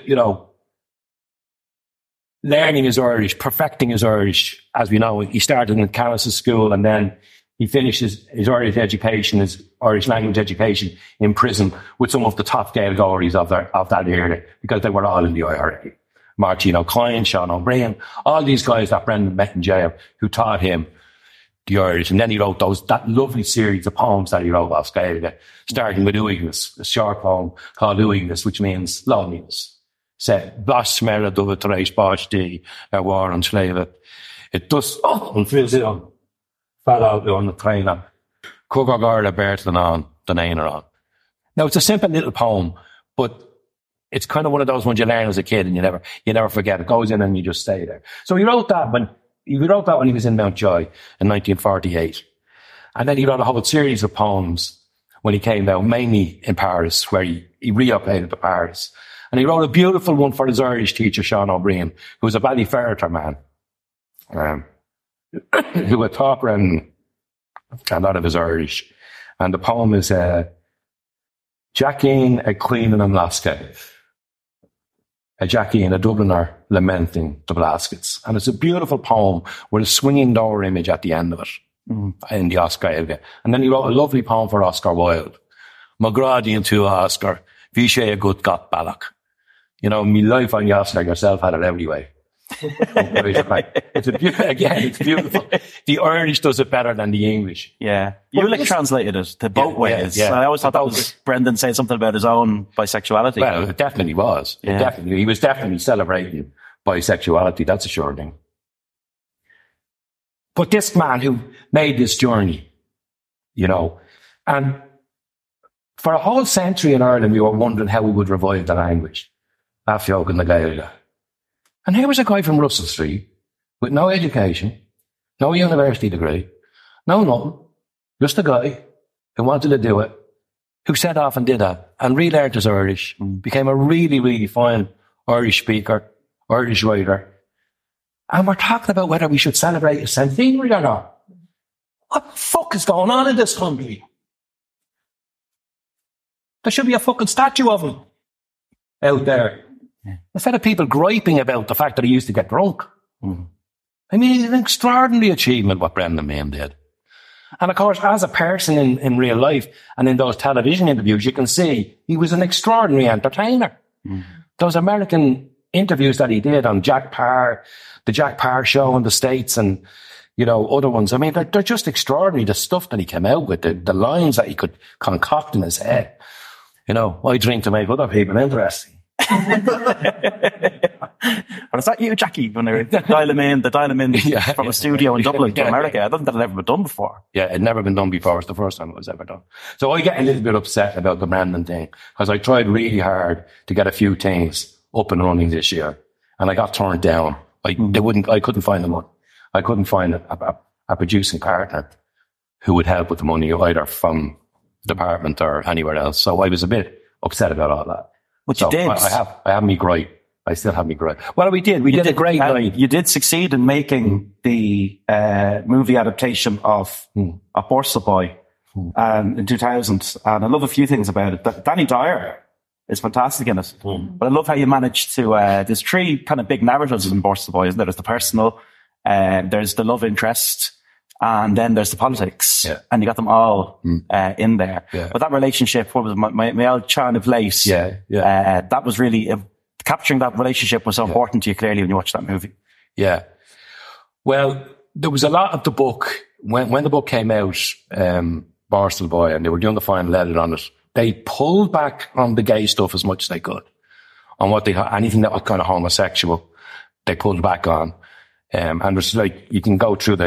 learning his Irish, perfecting his Irish. As we know, he started in Carris's school, and then he finished his Irish education, his Irish language education in prison with some of the top Gaelgories of that era, because they were all in the IRA. Martin O'Kine, Sean O'Brien, all these guys that Brendan met in jail who taught him the Irish. And then he wrote that lovely series of poems that he wrote off Gaelic, starting with Uigness, a short poem called Uigness, which means loneliness. Said, "Blas smera dove treis basti war and slave." It does, and feels it on, fell out on the train, Kugagarda Bertlan on, the name on. Now, it's a simple little poem, but it's kind of one of those ones you learn as a kid and you never forget. It goes in and you just stay there. So he wrote that when he was in Mountjoy in 1948. And then he wrote a whole series of poems when he came down, mainly in Paris, where he relocated to Paris. And he wrote a beautiful one for his Irish teacher, Sean O'Brien, who was a Ballyferriter man. who had taught Brendan a lot of his Irish. And the poem is Jackie a Queen in Lasca. A Jackie and a Dubliner lamenting the Blaskets. And it's a beautiful poem with a swinging door image at the end of it in the Oscar area. And then he wrote a lovely poem for Oscar Wilde. Magradian to Oscar, Vishay a good got balak. You know, me life on the Oscar yourself had it every way. It's beautiful. The Irish does it better than the English. Yeah. Ulick translated it to both ways. Yeah. I always thought that was Brendan saying something about his own bisexuality. Well, it definitely was. Yeah. He was definitely celebrating bisexuality, that's a sure thing. But this man who made this journey, you know, and for a whole century in Ireland, we were wondering how we would revive the language. Afyog and the Gaelic. And here was a guy from Russell Street with no education, no university degree, no nothing, just a guy who wanted to do it, who set off and did that and relearned his Irish, became a really, really fine Irish speaker, Irish writer. And we're talking about whether we should celebrate a centenary or not. What the fuck is going on in this country? There should be a fucking statue of him out there. Instead of people griping about the fact that he used to get drunk. I mean, it's an extraordinary achievement what Brendan Mahon did. And of course, as a person in real life and in those television interviews, you can see he was an extraordinary entertainer. Those American interviews that he did on Jack Parr, the Jack Parr show in the States and, you know, other ones. I mean, they're just extraordinary. The stuff that he came out with, the lines that he could concoct in his head. You know, I drink to make other people interesting. But is that you, Jackie, when they dial him in from a studio in Dublin to America? I don't think that had ever been done before. Yeah, it had never been done before. It's the first time it was ever done. So I get a little bit upset about the Brendan thing because I tried really hard to get a few things up and running this year and I got turned down. I couldn't find the money. I couldn't find a producing partner who would help with the money either from the department or anywhere else. So I was a bit upset about all that. But so you did. I have me gripe. I still have me gripe. Well, we did. We did a great night. You did succeed in making the movie adaptation of Borstal Boy in 2000. And I love a few things about it. Danny Dyer is fantastic in it. But I love how you managed to... there's three kind of big narratives in Borstal Boy, isn't there? There's the personal, there's the love interest, and then there's the politics. Yeah. And you got them all in there. Yeah. But that relationship, what was it, Mael Chan of Lace? That was really... capturing that relationship was so important to you clearly when you watched that movie. Yeah. Well, there was a lot of the book, when the book came out, Borstal Boy, and they were doing the final edit on it, they pulled back on the gay stuff as much as they could. On what anything that was kind of homosexual, they pulled back on. And there's like, you can go through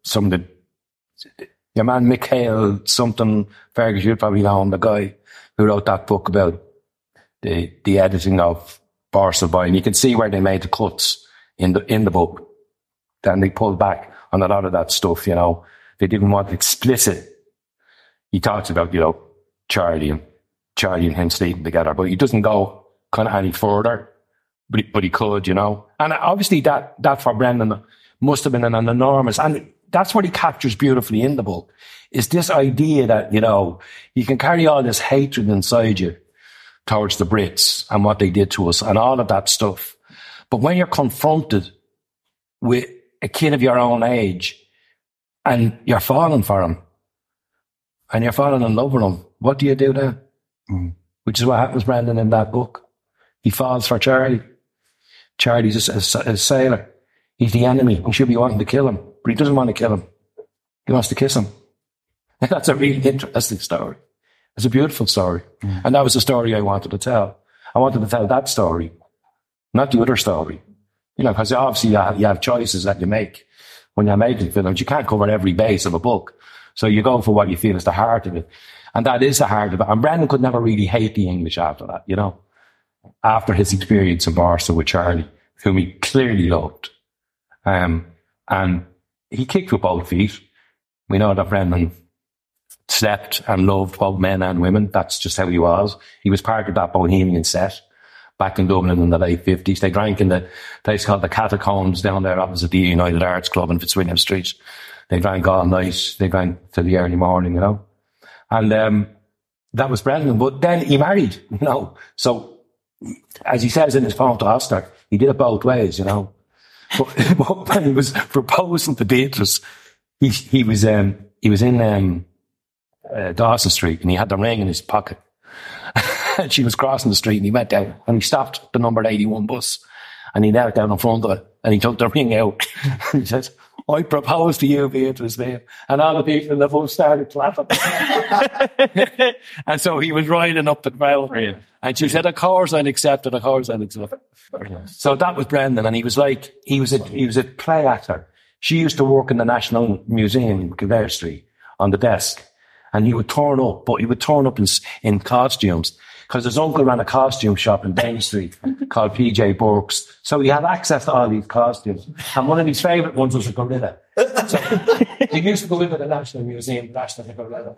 your man Mikhail something, Fergus, you'd probably know him, the guy who wrote that book about the editing of Borstal Boy, and you can see where they made the cuts in the book. Then they pulled back on a lot of that stuff, you know. They didn't want explicit. He talks about, you know, Charlie and him sleeping together, but he doesn't go kind of any further, but he could, you know. And obviously that for Brendan must have been an enormous, and that's what he captures beautifully in the book, is this idea that, you know, you can carry all this hatred inside you towards the Brits and what they did to us and all of that stuff. But when you're confronted with a kid of your own age and you're falling for him and you're falling in love with him, what do you do then? Which is what happens, Brendan, in that book. He falls for Charlie. Charlie's a sailor. He's the enemy. He should be wanting to kill him, but he doesn't want to kill him. He wants to kiss him. And that's a really interesting story. It's a beautiful story. And that was the story I wanted to tell. I wanted to tell that story, not the other story. You know, because obviously you have choices that you make when you're making films. You can't cover every base of a book. So you go for what you feel is the heart of it. And that is the heart of it. And Brendan could never really hate the English after that, you know, after his experience in Borstal with Charlie, whom he clearly loved. And he kicked with both feet. We know that Brendan slept and loved both men and women. That's just how he was. He was part of that bohemian set. back in Dublin in the late 50s. They drank in the place called the Catacombs down there opposite the United Arts Club in Fitzwilliam Street. They drank all night. They drank till the early morning, you know. And that was Brendan. But then he married, you know. So, as he says in his poem to Oscar, he did it both ways, you know. But when he was proposing to Beatrice, he was in Dawson Street, and he had the ring in his pocket. And she was crossing the street, and he went down, and he stopped the number 81 bus, and he knelt down in front of it, and he took the ring out. And he said, "I propose to you, Beatrice, babe." And all the people in the bus started clapping. And so he was riding up the crowd. And she said, "Of course I'll accept it, of course I'll accept it." So that was Brendan, and he was a play actor. She used to work in the National Museum in Kildare Street on the desk. And he would turn up, but he would turn up in costumes, because his uncle ran a costume shop in Bain Street called PJ Burke's. So he had access to all these costumes. And one of his favourite ones was a gorilla. So he used to go into the National Museum dressed as a gorilla.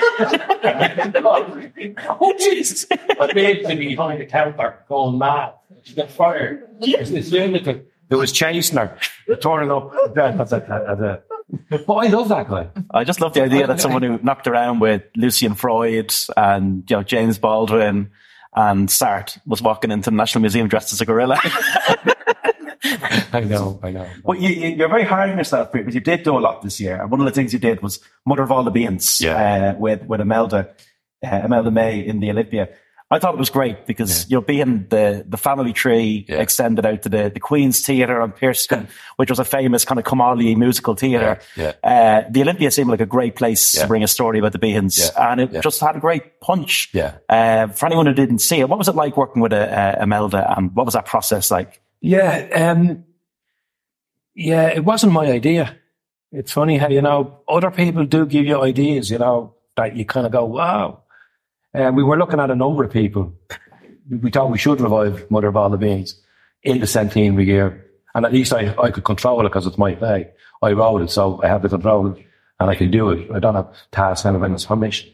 Oh, Jesus. But basically behind the counter going mad. She got fired. This lunatic who was chasing her, turning up as a but I love that guy. I just love the idea that someone who knocked around with Lucian Freud and, you know, James Baldwin and Sartre was walking into the National Museum dressed as a gorilla. I know. But you're very hard on yourself, because you did do a lot this year. And one of the things you did was Mother of All the Beans with Imelda May in the Olympia. I thought it was great because, you know, being the family tree extended out to the Queen's Theatre on Pearson, which was a famous kind of Comali musical theatre. The Olympia seemed like a great place to bring a story about the Beans, and it just had a great punch. For anyone who didn't see it, what was it like working with Imelda, and what was that process like? It wasn't my idea. It's funny how, you know, other people do give you ideas, you know, that you kind of go, wow. We were looking at a number of people. We thought we should revive Mother of All the Beans in the centenary year. And at least I could control it because it's my play. I wrote it, so I have the control and I can do it. I don't have task anybody's permission.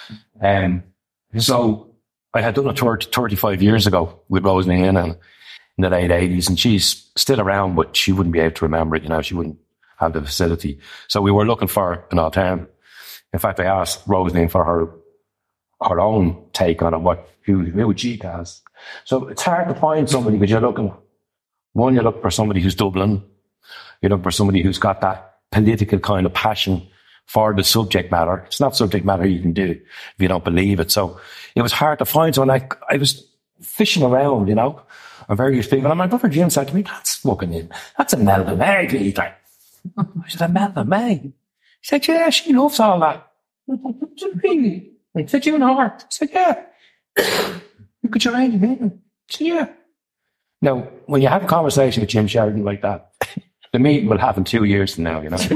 So I had done it 35 years ago with Rosalie in the late 80s, and she's still around, but she wouldn't be able to remember it, you know, she wouldn't have the facility. So we were looking for an alternative. In fact, I asked Rosalie for her own take on it, who would she cast. So it's hard to find somebody, because you look for somebody who's Dublin, you look for somebody who's got that political kind of passion for the subject matter. It's not subject matter you can do if you don't believe it. So it was hard to find someone. I was fishing around, you know, on various people, and my brother Jim said to me, that's Imelda May, Peter. I said, Imelda May? He said, yeah, she loves all that. I said, really? I said, you know her? I said, yeah. Could you arrange a meeting? I said, yeah. Now, when you have a conversation with Jim Sheridan like that, the meeting will happen 2 years from now, you know.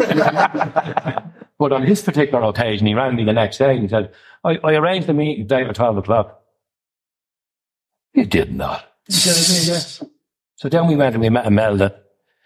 But on this particular occasion, he rang me the next day and he said, I arranged the meeting today at 12 o'clock. You did not. He said, yes. So then we went and we met Imelda.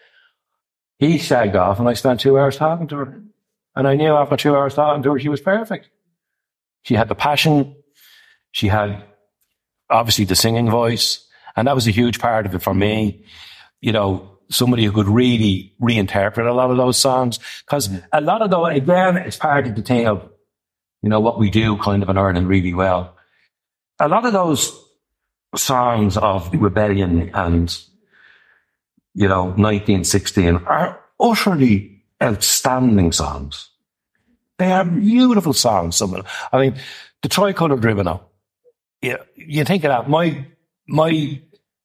He shagged off and I spent 2 hours talking to her. And I knew after 2 hours talking to her, she was perfect. She had the passion. She had, obviously, the singing voice. And that was a huge part of it for me. You know, somebody who could really reinterpret a lot of those songs. Because a lot of those, again, it's part of the thing of, you know, what we do kind of in Ireland really well. A lot of those songs of rebellion and, you know, 1916 are utterly outstanding songs. They are beautiful songs, some of them. I mean, the Tricolour Driven. Yeah, you think of that. My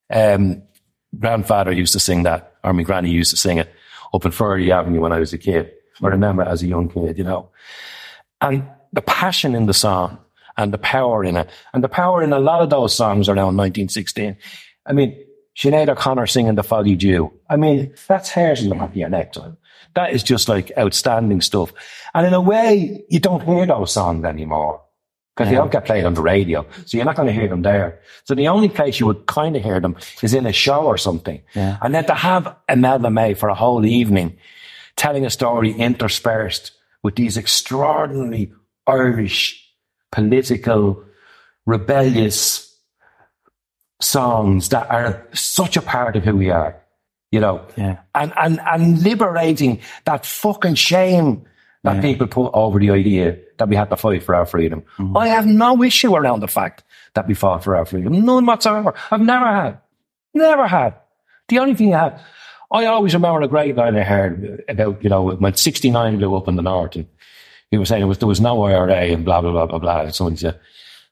grandfather used to sing that, or my granny used to sing it up in Furley Avenue when I was a kid. I remember as a young kid, you know. And the passion in the song and the power in it, and the power in a lot of those songs around 1916. I mean, Sinead O'Connor singing The Foggy Dew. I mean, that's hairs in the back of your neck time. That is just like outstanding stuff. And in a way, you don't hear those songs anymore because they don't get played on the radio. So you're not going to hear them there. So the only place you would kind of hear them is in a show or something. Yeah. And then to have Imelda May for a whole evening telling a story interspersed with these extraordinary Irish political, rebellious songs that are such a part of who we are, you know, Yeah. and liberating that fucking shame that people put over the idea that we had to fight for our freedom. I have no issue around the fact that we fought for our freedom. None whatsoever. I've never had. The only thing I always remember a great line I heard about, you know, when 69 blew up in the north, and he was saying there was no IRA and blah, blah, blah, blah, blah. And someone said,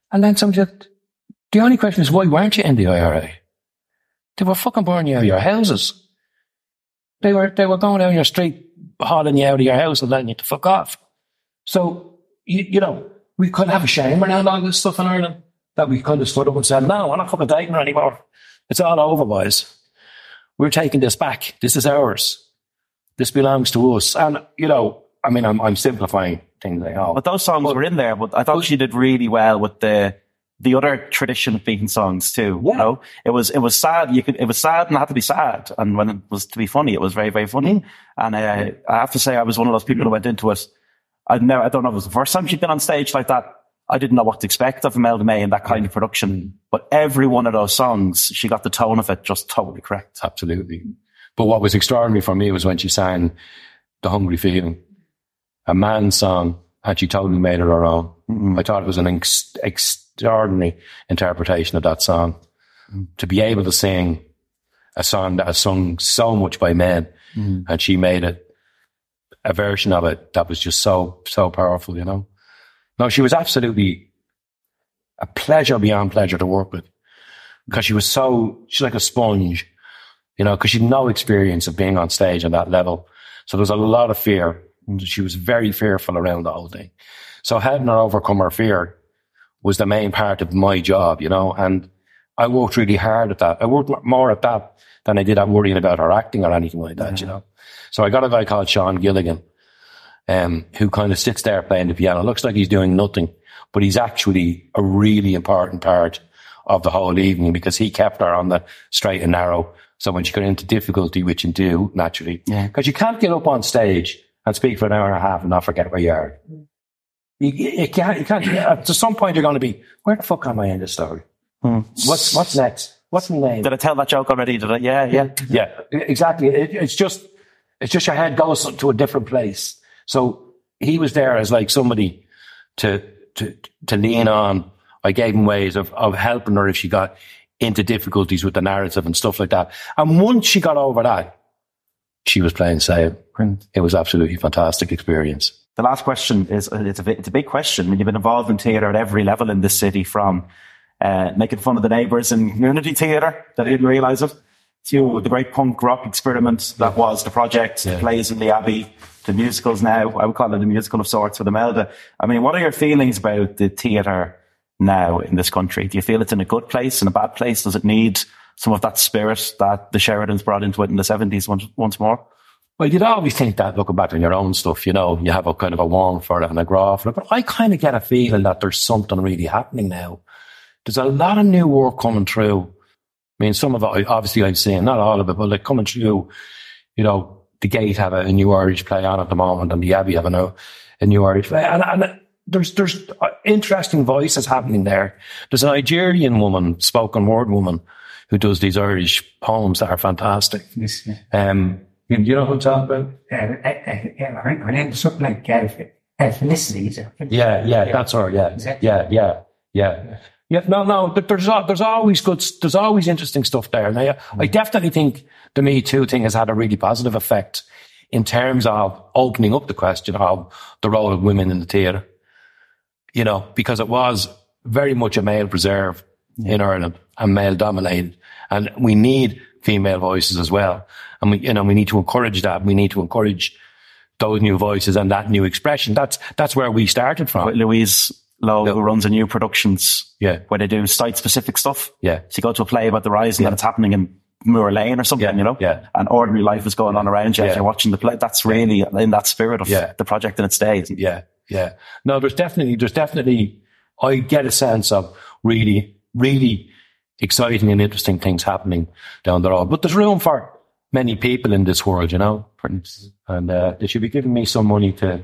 the only question is, why weren't you in the IRA? They were fucking burning you out of your houses. They were going down your street, hauling you out of your house and letting you to fuck off. So, you know, we could have a shame around all this stuff in Ireland, that we kind of stood up and said, no, we're not fucking taking it anymore. It's all over, boys. We're taking this back. This is ours. This belongs to us. And, you know, I mean, I'm simplifying things like that. But those songs were in there, but I thought she did really well with the other tradition beating songs too. Yeah. You know, it was sad. It was sad and it had to be sad. And when it was to be funny, it was very, very funny. And I have to say, I was one of those people who went into it. I don't know if it was the first time she'd been on stage like that. I didn't know what to expect of Imelda May in that kind of production. But every one of those songs, she got the tone of it just totally correct. Absolutely. But what was extraordinary for me was when she sang The Hungry Feeling, a man's song, and she totally made it her own. I thought it was an extraordinary interpretation of that song. To be able to sing a song that is sung so much by men, and she made it a version of it that was just so powerful, you know. No, she was absolutely a pleasure beyond pleasure to work with, because she's like a sponge, you know, because she had no experience of being on stage on that level. So there was a lot of fear. She was very fearful around the whole thing. So helping her overcome her fear was the main part of my job, you know, and I worked really hard at that. I worked more at that than I did at worrying about her acting or anything like that, you know. So I got a guy called Sean Gilligan, who kind of sits there playing the piano. Looks like he's doing nothing, but he's actually a really important part of the whole evening, because he kept her on the straight and narrow. So when she got into difficulty, which you do naturally, because you can't get up on stage and speak for an hour and a half and not forget where you are. You can't. At some point, you're going to be, where the fuck am I in this story? What's next? What's my name? Did I tell that joke already? Did I? Yeah. Exactly. It's just your head goes to a different place. So he was there as like somebody to lean on. I gave him ways of helping her if she got into difficulties with the narrative and stuff like that. And once she got over that, she was playing safe. It was absolutely fantastic experience. The last question is, it's a big question. I mean, you've been involved in theatre at every level in this city, from making fun of the neighbours in community theatre that I didn't realise it, to the great punk rock experiment that was The Project, plays in the Abbey, the musicals now. I would call it a musical of sorts with Imelda. I mean, what are your feelings about the theatre now in this country? Do you feel it's in a good place, in a bad place? Does it need some of that spirit that the Sheridans brought into it in the 70s once more? Well, you'd always think that looking back on your own stuff, you know, you have a kind of a warm for it and a graw for it. But I kind of get a feeling that there's something really happening now. There's a lot of new work coming through. I mean, some of it, obviously I'm saying, not all of it, but like coming through, you know, the Gate have a new Irish play on at the moment, and the Abbey have a new Irish play. And there's interesting voices happening there. There's a Nigerian woman, spoken word woman, who does these Irish poems that are fantastic. You know what I'm talking about? Her name is something like Felicity. Yeah, that's her. Yeah. No. There's always interesting stuff there. Now, I definitely think the Me Too thing has had a really positive effect in terms of opening up the question of the role of women in the theatre. You know, because it was very much a male preserve in Ireland and male dominated, and we need female voices as well. And we need to encourage that. We need to encourage those new voices and that new expression. That's where we started from. With Louise Lowe, who runs a new productions, where they do site-specific stuff. Yeah. So you go to a play about the Rising and it's happening in Moor Lane or something, you know? Yeah. And ordinary life is going on around you as you're watching the play. That's really in that spirit of the project in its day. Yeah. No, there's definitely, I get a sense of really, really exciting and interesting things happening down the road. But there's room for many people in this world, you know, and they should be giving me some money to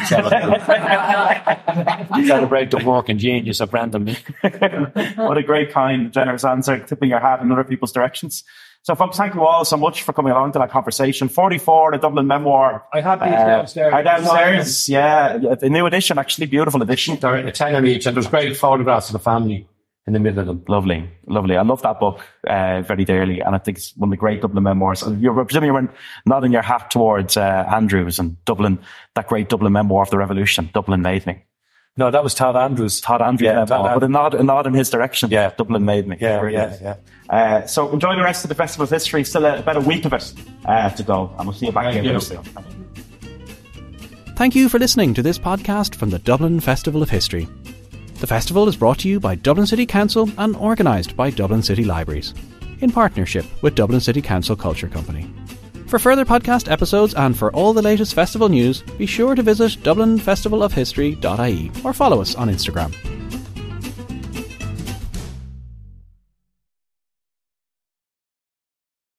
celebrate the work and genius of Brandon. What a great, kind, generous answer, tipping your hat in other people's directions. So, folks, thank you all so much for coming along to that conversation. 44, the Dublin Memoir. I have these downstairs. Downstairs, yeah. The new edition, actually, beautiful edition. They're a tenner each, and there's great photographs of the family in the middle of them. Lovely, lovely. I love that book very dearly, and I think it's one of the great Dublin memoirs. You're presumably you're nodding your hat towards Andrews and Dublin, that great Dublin memoir of the revolution, Dublin Made Me. No, that was Todd Andrews. Todd Andrews, yeah, but a nod in his direction. Yeah, Dublin Made Me. Yeah. So enjoy the rest of the Festival of History. Still about a week of it to go, and we'll see you back here very soon. Thank you for listening to this podcast from the Dublin Festival of History. The festival is brought to you by Dublin City Council and organised by Dublin City Libraries, in partnership with Dublin City Council Culture Company. For further podcast episodes and for all the latest festival news, be sure to visit dublinfestivalofhistory.ie or follow us on Instagram.